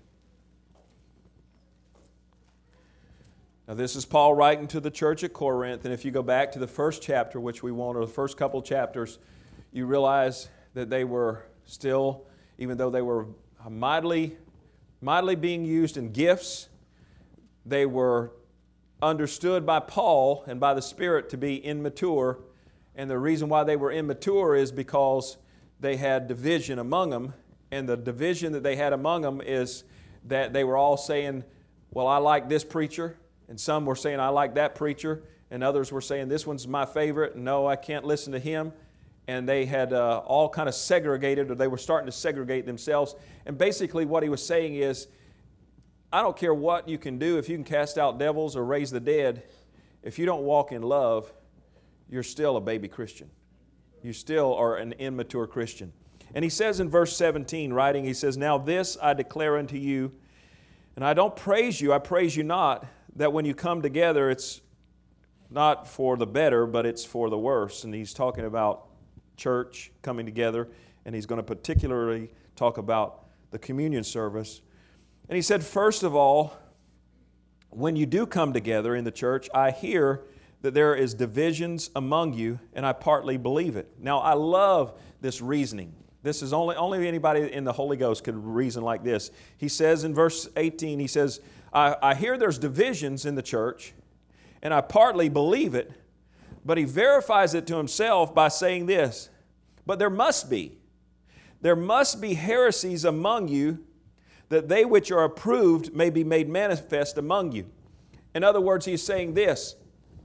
[SPEAKER 1] Now this is Paul writing to the church at Corinth, and if you go back to the first chapter, which we won't, or the first couple chapters, you realize that they were still, even though they were mightily, mightily being used in gifts, they were understood by Paul and by the Spirit to be immature, and the reason why they were immature is because they had division among them, and the division that they had among them is that they were all saying, well, I like this preacher, and some were saying, I like that preacher, and others were saying, this one's my favorite, and no, I can't listen to him. And they had uh, all kind of segregated, or they were starting to segregate themselves. And basically what he was saying is, I don't care what you can do, if you can cast out devils or raise the dead, if you don't walk in love, you're still a baby Christian. You still are an immature Christian. And he says in verse seventeen, writing, he says, now this I declare unto you, and I don't praise you, I praise you not, that when you come together, it's not for the better, but it's for the worse. And he's talking about church coming together, and he's going to particularly talk about the communion service. And he said, first of all, when you do come together in the church, I hear that there is divisions among you, and I partly believe it. Now, I love this reasoning. This is only, only anybody in the Holy Ghost could reason like this. He says in verse eighteen, he says, I, I hear there's divisions in the church, and I partly believe it, but he verifies it to himself by saying this, but there must be. There must be heresies among you, that they which are approved may be made manifest among you. In other words, he's saying this,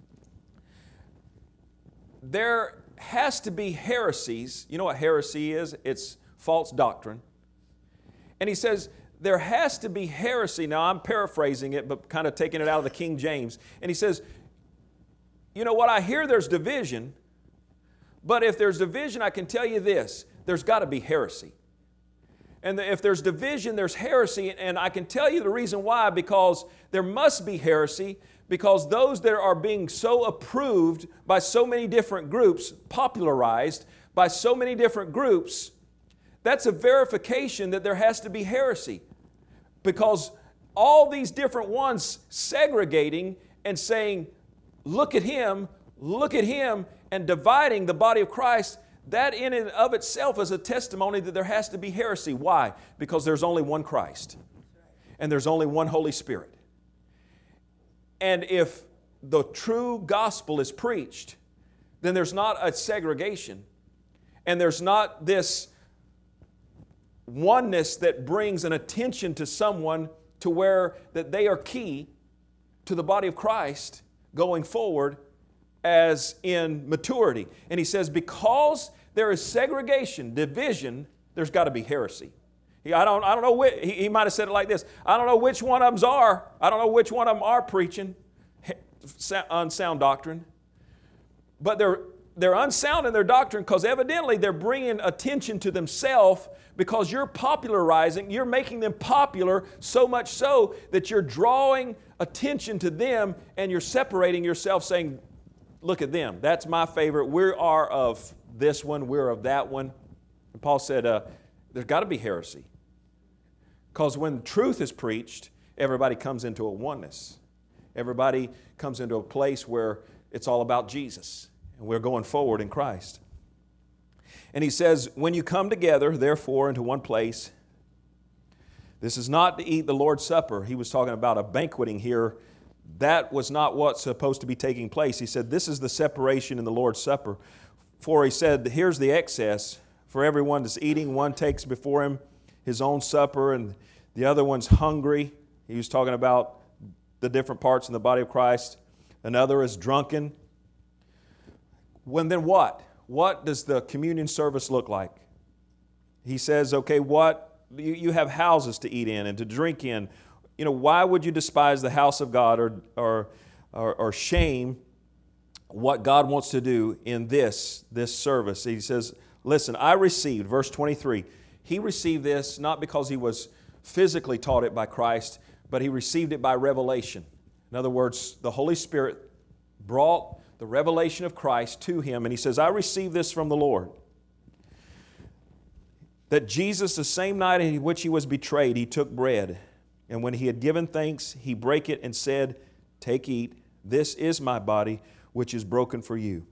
[SPEAKER 1] there has to be heresies. You know what heresy is? It's false doctrine. And he says, there has to be heresy. Now, I'm paraphrasing it, but kind of taking it out of the King James. And he says, you know what? I hear there's division, but if there's division, I can tell you this, there's got to be heresy. And if there's division, there's heresy, and I can tell you the reason why, because there must be heresy, because those that are being so approved by so many different groups, popularized by so many different groups, that's a verification that there has to be heresy. Because all these different ones segregating and saying, look at him, look at him, and dividing the body of Christ, that in and of itself is a testimony that there has to be heresy. Why? Because there's only one Christ. And there's only one Holy Spirit. And if the true gospel is preached, then there's not a segregation. And there's not this oneness that brings an attention to someone to where that they are key to the body of Christ going forward as in maturity. And he says, because there is segregation, division, there's got to be heresy. He, I don't, I don't know which, he, he might have said it like this, I don't know which one of them are, I don't know which one of them are preaching unsound doctrine, but they're They're unsound in their doctrine because evidently they're bringing attention to themselves because you're popularizing, you're making them popular so much so that you're drawing attention to them and you're separating yourself saying, look at them, that's my favorite, we are of this one, we're of that one. And Paul said, uh, there's got to be heresy. Because when truth is preached, everybody comes into a oneness. Everybody comes into a place where it's all about Jesus. And we're going forward in Christ. And he says, when you come together, therefore, into one place, this is not to eat the Lord's Supper. He was talking about a banqueting here. That was not what's supposed to be taking place. He said, this is the separation in the Lord's Supper. For he said, here's the excess. For everyone that's eating, one takes before him his own supper, and the other one's hungry. He was talking about the different parts in the body of Christ. Another is drunken. When then what? What does the communion service look like? He says, okay, what? You, you have houses to eat in and to drink in. You know, why would you despise the house of God or, or, or, or shame what God wants to do in this, this service? He says, listen, I received, verse twenty-three, he received this not because he was physically taught it by Christ, but he received it by revelation. In other words, the Holy Spirit brought the revelation of Christ to him, and he says, I received this from the Lord. That Jesus, the same night in which he was betrayed, he took bread, and when he had given thanks, he brake it and said, take, eat, this is my body, which is broken for you.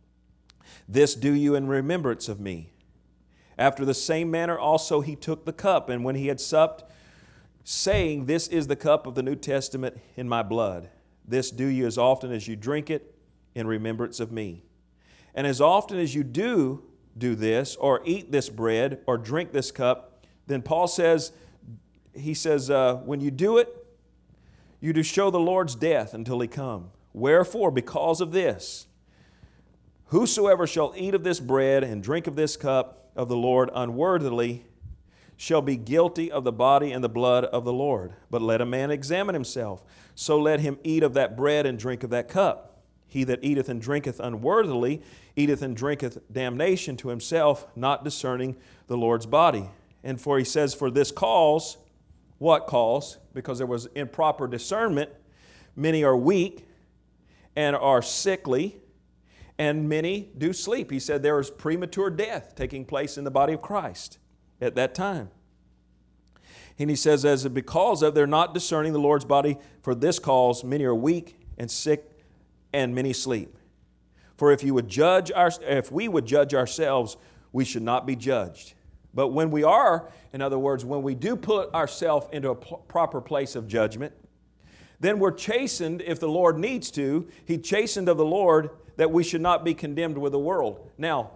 [SPEAKER 1] This do you in remembrance of me. After the same manner also he took the cup, and when he had supped, saying, this is the cup of the New Testament in my blood. This do you as often as you drink it in remembrance of me. And as often as you do do this, or eat this bread, or drink this cup, then Paul says, he says, uh, when you do it, you do show the Lord's death until he come. Wherefore, because of this, whosoever shall eat of this bread and drink of this cup of the Lord unworthily shall be guilty of the body and the blood of the Lord. But let a man examine himself, so let him eat of that bread and drink of that cup. He that eateth and drinketh unworthily eateth and drinketh damnation to himself, not discerning the Lord's body. And for he says, for this cause, what cause? Because there was improper discernment, many are weak and are sickly, and many do sleep. He said there is premature death taking place in the body of Christ at that time. And he says, as because of they're not discerning the Lord's body, for this cause many are weak and sick, and many sleep. For if you would judge our, if we would judge ourselves, we should not be judged. But when we are, in other words, when we do put ourselves into a p- proper place of judgment, then we're chastened if the Lord needs to. He chastened of the Lord that we should not be condemned with the world. Now,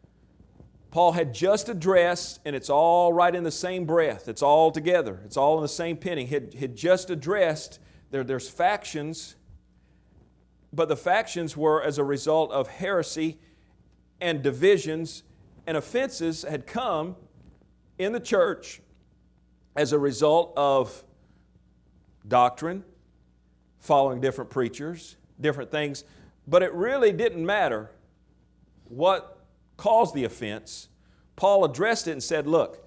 [SPEAKER 1] Paul had just addressed, and it's all right in the same breath. It's all together. It's all in the same penny. He had, had just addressed, there, there's factions, but the factions were as a result of heresy and divisions and offenses had come in the church as a result of doctrine, following different preachers, different things. But it really didn't matter what caused the offense. Paul addressed it and said, look,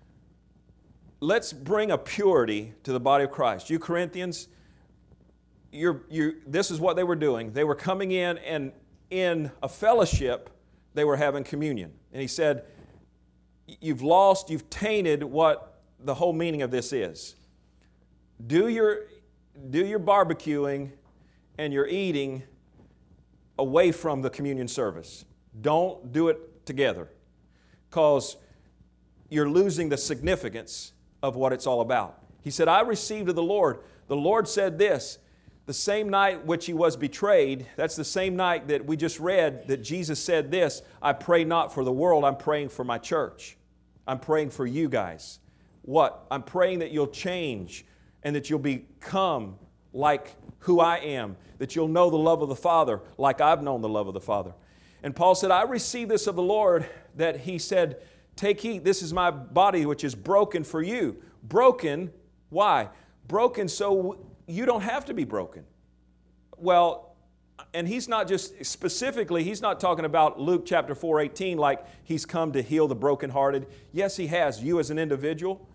[SPEAKER 1] let's bring a purity to the body of Christ. You Corinthians, you're, you, this is what they were doing. They were coming in, and in a fellowship, they were having communion. And he said, you've lost, you've tainted what the whole meaning of this is. Do your, do your barbecuing and your eating away from the communion service. Don't do it together, because you're losing the significance of what it's all about. He said, I received of the Lord. The Lord said this, the same night which he was betrayed, that's the same night that we just read that Jesus said this, I pray not for the world, I'm praying for my church. I'm praying for you guys. What? I'm praying that you'll change and that you'll become like who I am, that you'll know the love of the Father like I've known the love of the Father. And Paul said, I received this of the Lord, that he said, take, eat, this is my body which is broken for you. Broken, why? Broken so you don't have to be broken. Well, and he's not just specifically, he's not talking about Luke chapter four eighteen like he's come to heal the brokenhearted. Yes, he has, you as an individual.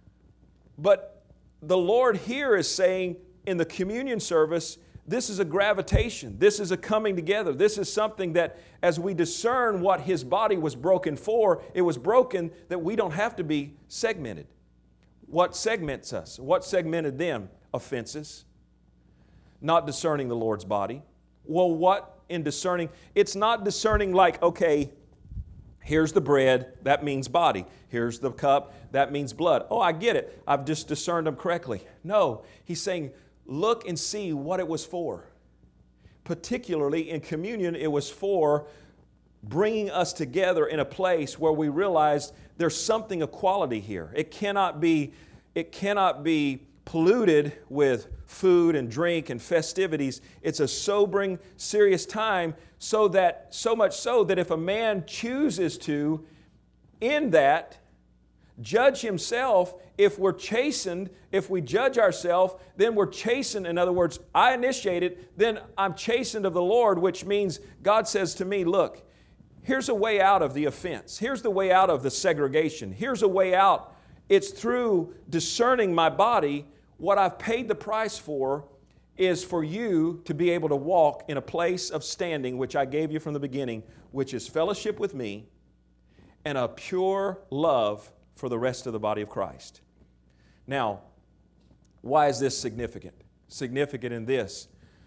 [SPEAKER 1] But the Lord here is saying in the communion service, this is a gravitation. This is a coming together. This is something that as we discern what his body was broken for, it was broken that we don't have to be segmented. What segments us? What segmented them? Offenses. Not discerning the Lord's body. Well, what in discerning? It's not discerning like, okay, here's the bread, that means body. Here's the cup, that means blood. Oh, I get it. I've just discerned them correctly. No, he's saying, look and see what it was for. Particularly in communion, it was for bringing us together in a place where we realized there's something of quality here. It cannot be, it cannot be polluted with food and drink and festivities. It's a sobering, serious time, so that so much so that if a man chooses to, in that, judge himself, if we're chastened, if we judge ourselves, then we're chastened. In other words, I initiate it, then I'm chastened of the Lord, which means God says to me, look, here's a way out of the offense. Here's the way out of the segregation. Here's a way out. It's through discerning my body. What I've paid the price for is for you to be able to walk in a place of standing, which I gave you from the beginning, which is fellowship with me and a pure love for the rest of the body of Christ. Now, why is this significant? Significant in this.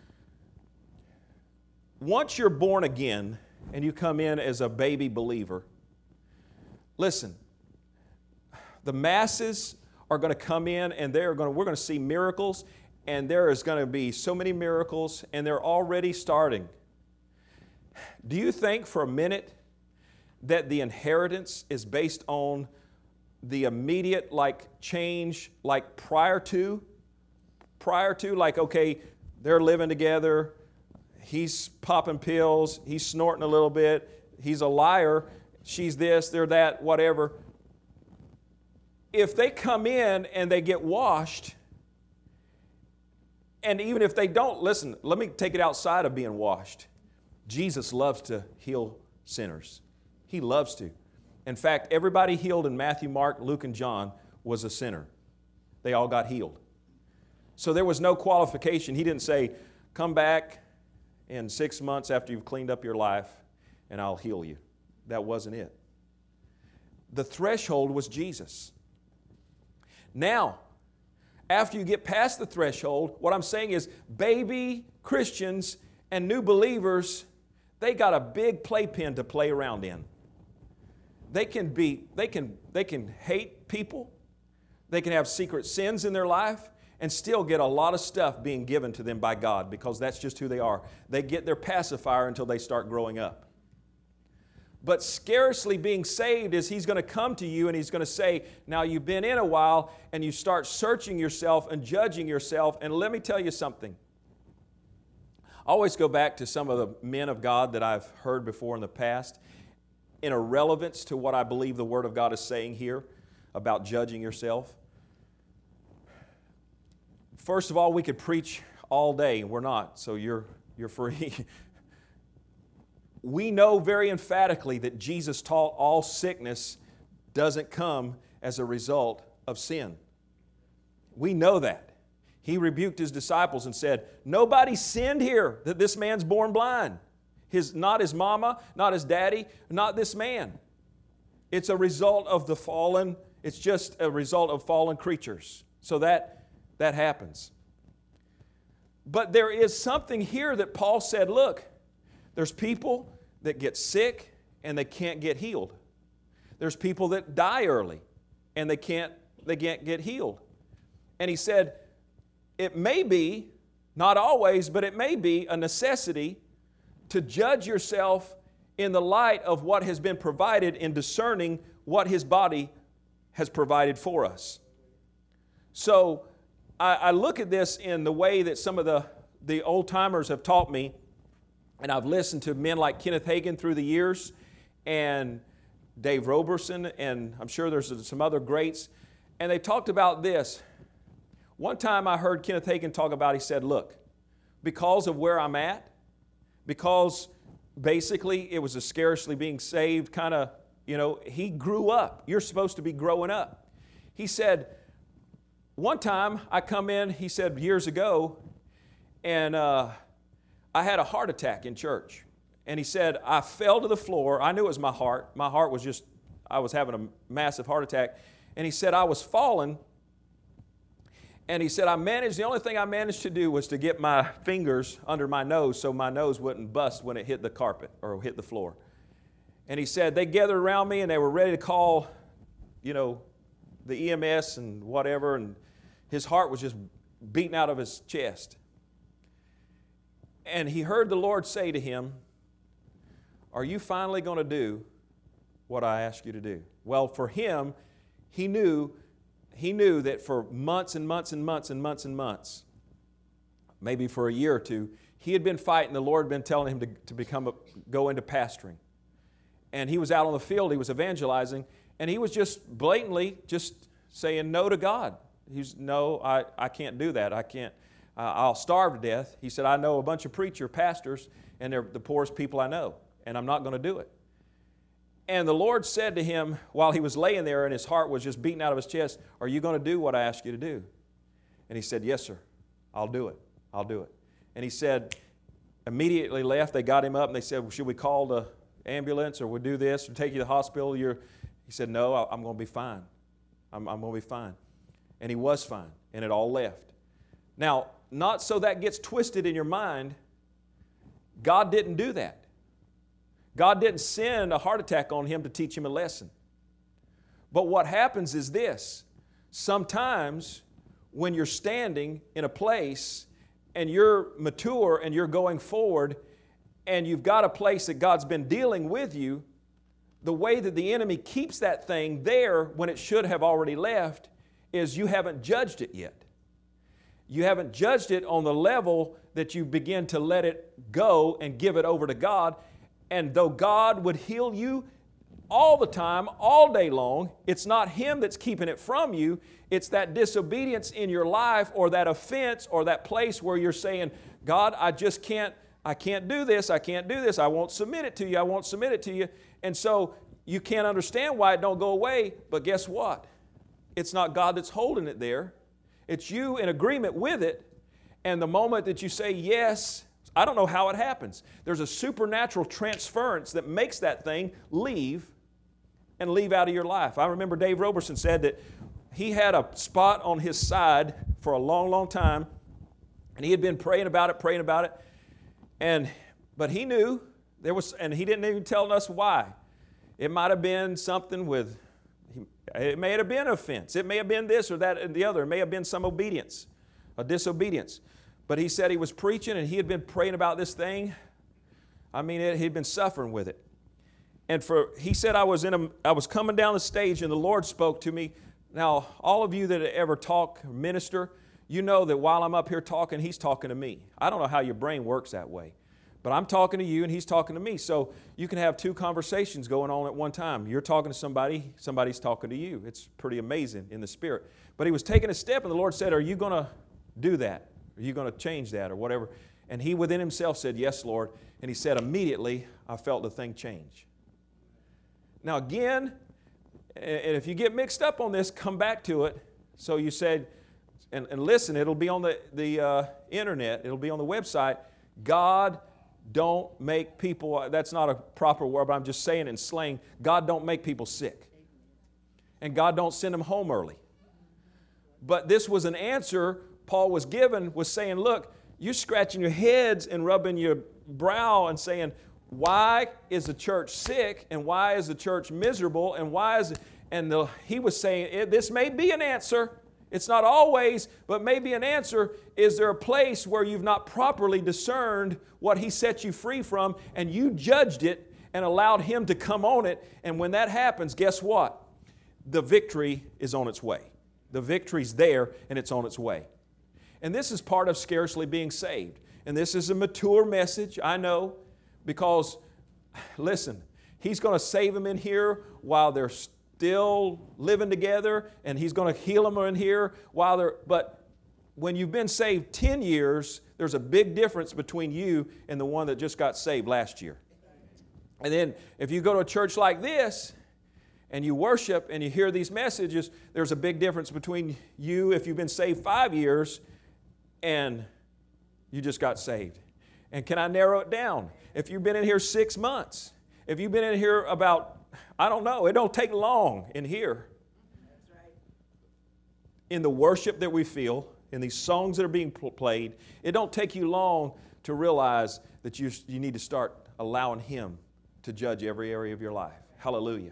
[SPEAKER 1] Once you're born again and you come in as a baby believer, listen, the masses are going to come in and they're going to, we're going to see miracles, and there is going to be so many miracles, and they're already starting. Do you think for a minute that the inheritance is based on the immediate like change, like prior to, prior to, like, okay, they're living together, he's popping pills, he's snorting a little bit, he's a liar, she's this, they're that, whatever. If they come in and they get washed, and even if they don't, listen, let me take it outside of being washed. Jesus loves to heal sinners. He loves to. In fact, everybody healed in Matthew, Mark, Luke, and John was a sinner. They all got healed. So there was no qualification. He didn't say, come back in six months after you've cleaned up your life and I'll heal you. That wasn't it. The threshold was Jesus. Now, after you get past the threshold, what I'm saying is baby Christians and new believers, they got a big playpen to play around in. They can be, they can, they can hate people. They can have secret sins in their life and still get a lot of stuff being given to them by God, because that's just who they are. They get their pacifier until they start growing up. But scarcely being saved is He's going to come to you and He's going to say, now you've been in a while, and you start searching yourself and judging yourself. And let me tell you something. I always go back to some of the men of God that I've heard before in the past, in a relevance to what I believe the Word of God is saying here about judging yourself. First of all, we could preach all day, and we're not, so you're, you're free. We know very emphatically that Jesus taught all sickness doesn't come as a result of sin. We know that. He rebuked His disciples and said, nobody sinned here that this man's born blind. His, not his mama, not his daddy, not this man. It's a result of the fallen, it's just a result of fallen creatures. So that, that happens. But there is something here that Paul said, look, there's people that get sick and they can't get healed. There's people that die early and they can't, they can't get healed. And he said, it may be, not always, but it may be a necessity to judge yourself in the light of what has been provided in discerning what His body has provided for us. So I, I look at this in the way that some of the, the old-timers have taught me, and I've listened to men like Kenneth Hagin through the years, and Dave Roberson, and I'm sure there's some other greats, and they talked about this. One time I heard Kenneth Hagin talk about, he said, look, because of where I'm at, because basically it was a scarcely being saved kind of, you know, he grew up. You're supposed to be growing up. He said, one time I come in, he said years ago, and uh, I had a heart attack in church. And he said, I fell to the floor. I knew it was my heart. My heart was just, I was having a massive heart attack. And he said, I was falling. And he said, I managed, the only thing I managed to do was to get my fingers under my nose so my nose wouldn't bust when it hit the carpet or hit the floor. And he said, they gathered around me and they were ready to call, you know, the E M S and whatever, and his heart was just beating out of his chest. And he heard the Lord say to him, are you finally going to do what I ask you to do? Well, for him, he knew he knew that for months and months and months and months and months, maybe for a year or two, he had been fighting. The Lord had been telling him to, to become a, go into pastoring. And he was out on the field, he was evangelizing, and he was just blatantly just saying no to God. He's, no, I, I can't do that. I can't, uh, I'll starve to death. He said, I know a bunch of preacher pastors, and they're the poorest people I know, and I'm not going to do it. And the Lord said to him while he was laying there and his heart was just beating out of his chest, are you going to do what I asked you to do? And he said, yes, sir, I'll do it. I'll do it. And he said, immediately left. They got him up and they said, well, should we call the ambulance or we'll do this or take you to the hospital? You're, he said, no, I'm going to be fine. I'm, I'm going to be fine. And he was fine, and it all left. Now, not so that gets twisted in your mind, God didn't do that. God didn't send a heart attack on him to teach him a lesson. But what happens is this. Sometimes when you're standing in a place and you're mature and you're going forward and you've got a place that God's been dealing with you, the way that the enemy keeps that thing there when it should have already left is you haven't judged it yet. You haven't judged it on the level that you begin to let it go and give it over to God. And though God would heal you all the time, all day long, it's not Him that's keeping it from you. It's that disobedience in your life or that offense or that place where you're saying, God, I just can't, I can't do this, I can't do this, I won't submit it to you, I won't submit it to you. And so you can't understand why it don't go away, but guess what? It's not God that's holding it there. It's you in agreement with it. And the moment that you say yes, I don't know how it happens. There's a supernatural transference that makes that thing leave and leave out of your life. I remember Dave Roberson said that he had a spot on his side for a long, long time, and he had been praying about it, praying about it, and but he knew there was, and he didn't even tell us why. It might have been something with, it may have been offense. It may have been this or that and the other. It may have been some obedience, a disobedience. But he said he was preaching and he had been praying about this thing. I mean, it, he'd been suffering with it. And for he said I was in a, I was coming down the stage and the Lord spoke to me. Now, all of you that ever talk, minister, you know that while I'm up here talking, He's talking to me. I don't know how your brain works that way. But I'm talking to you and He's talking to me. So you can have two conversations going on at one time. You're talking to somebody, somebody's talking to you. It's pretty amazing in the Spirit. But he was taking a step and the Lord said, are you going to do that? Are you going to change that or whatever? And he within himself said, yes, Lord. And he said, immediately, I felt the thing change. Now again, and if you get mixed up on this, come back to it. So you said, and, and listen, it'll be on the, the uh, internet. It'll be on the website. God don't make people, that's not a proper word, but I'm just saying in slang, God don't make people sick. And God don't send them home early. But this was an answer Paul was given, was saying, look, you're scratching your heads and rubbing your brow and saying, why is the church sick and why is the church miserable and why is it, and the, he was saying, this may be an answer. It's not always, but maybe an answer. Is there a place where you've not properly discerned what He set you free from and you judged it and allowed Him to come on it? And when that happens, guess what? The victory is on its way. The victory's there and it's on its way. And this is part of scarcely being saved. And this is a mature message, I know, because, listen, He's going to save them in here while they're still living together, and He's going to heal them in here while they're, but when you've been saved ten years, there's a big difference between you and the one that just got saved last year. And then if you go to a church like this, and you worship and you hear these messages, there's a big difference between you if you've been saved five years and you just got saved. And can I narrow it down? If you've been in here six months, if you've been in here about, I don't know, it don't take long in here. That's right. In the worship that we feel, in these songs that are being played, it don't take you long to realize that you, you need to start allowing Him to judge every area of your life. Hallelujah.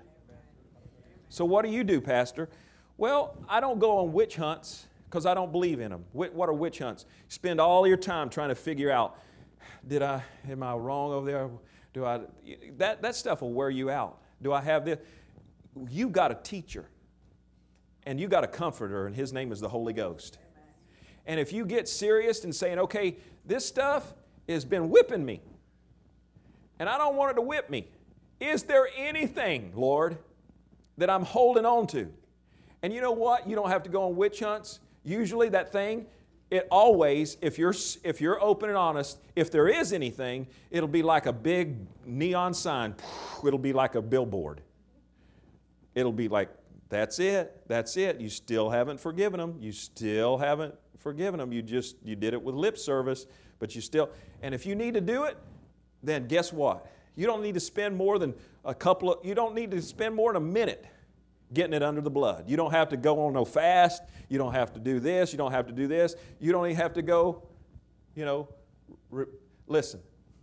[SPEAKER 1] So what do you do, Pastor? Well, I don't go on witch hunts because I don't believe in them. What are witch hunts? Spend all your time trying to figure out, did I, am I wrong over there? Do I, that, that stuff will wear you out. Do I have this? You've got a teacher. And you got a comforter, and his name is the Holy Ghost. And if you get serious and saying, okay, this stuff has been whipping me, and I don't want it to whip me. Is there anything, Lord, that I'm holding on to? And you know what? You don't have to go on witch hunts. Usually that thing, it always, if you're, if you're open and honest, if there is anything, it'll be like a big neon sign. It'll be like a billboard. It'll be like, that's it, that's it. You still haven't forgiven them. You still haven't forgiven them. You just, you did it with lip service, but you still, and if you need to do it, then guess what? You don't need to spend more than a couple of, you don't need to spend more than a minute getting it under the blood. You don't have to go on no fast. You don't have to do this. You don't have to do this. You don't even have to go, you know, re- listen.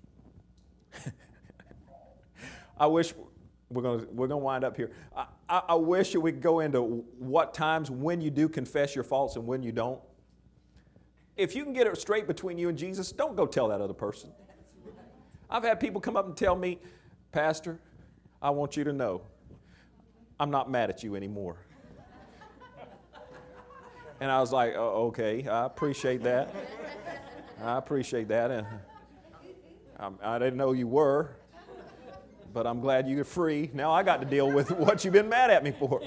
[SPEAKER 1] I wish, we're going to we're going to wind up here. I, I, I wish we could go into what times when you do confess your faults and when you don't. If you can get it straight between you and Jesus, don't go tell that other person. I've had people come up and tell me, Pastor, I want you to know I'm not mad at you anymore. And I was like, oh, okay, I appreciate that. I appreciate that. And I, I didn't know you were, but I'm glad you're free. Now I got to deal with what you've been mad at me for.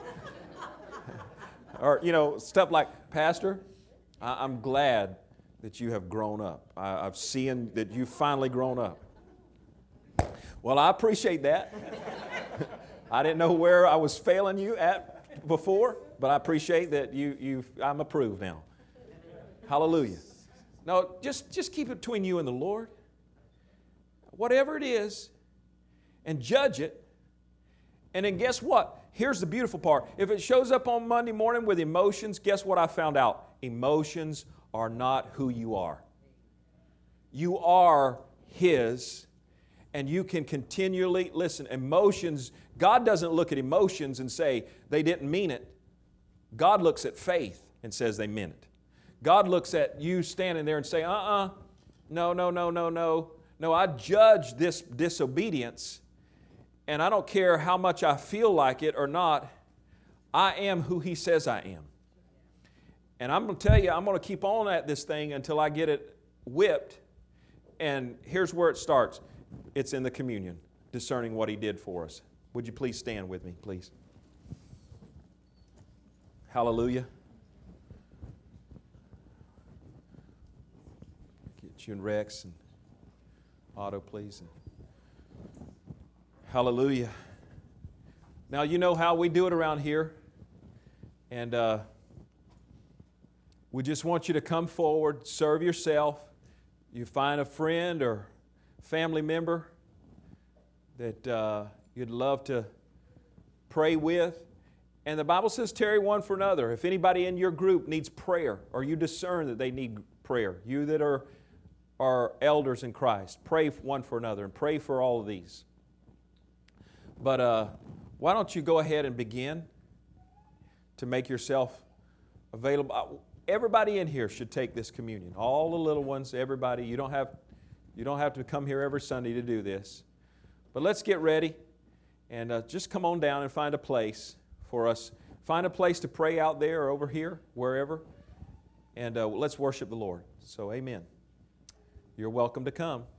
[SPEAKER 1] Or, you know, stuff like, Pastor, I, I'm glad that you have grown up. I, I've seen that you've finally grown up. Well, I appreciate that. I didn't know where I was failing you at before, but I appreciate that you, you've, I'm approved now. Hallelujah. No, just, just keep it between you and the Lord. Whatever it is, and judge it. And then guess what? Here's the beautiful part. If it shows up on Monday morning with emotions, guess what I found out? Emotions are not who you are. You are His, and you can continually, listen, emotions, God doesn't look at emotions and say they didn't mean it. God looks at faith and says they meant it. God looks at you standing there and say, uh-uh, no, no, no, no, no. No, I judge this disobedience, and I don't care how much I feel like it or not, I am who He says I am. And I'm going to tell you, I'm going to keep on at this thing until I get it whipped. And here's where it starts. It's in the communion, discerning what He did for us. Would you please stand with me, please? Hallelujah. Get you and Rex and Otto, please. Hallelujah. Now, you know how we do it around here. And uh, we just want you to come forward, serve yourself. You find a friend or family member that uh, you'd love to pray with. And the Bible says, tarry one for another. If anybody in your group needs prayer, or you discern that they need prayer, you that are, are elders in Christ, pray one for another and pray for all of these. But uh, why don't you go ahead and begin to make yourself available. Everybody in here should take this communion. All the little ones, everybody. You don't have, you don't have to come here every Sunday to do this. But let's get ready and uh, just come on down and find a place for us. Find a place to pray out there or over here, wherever. And uh, let's worship the Lord. So amen. You're welcome to come.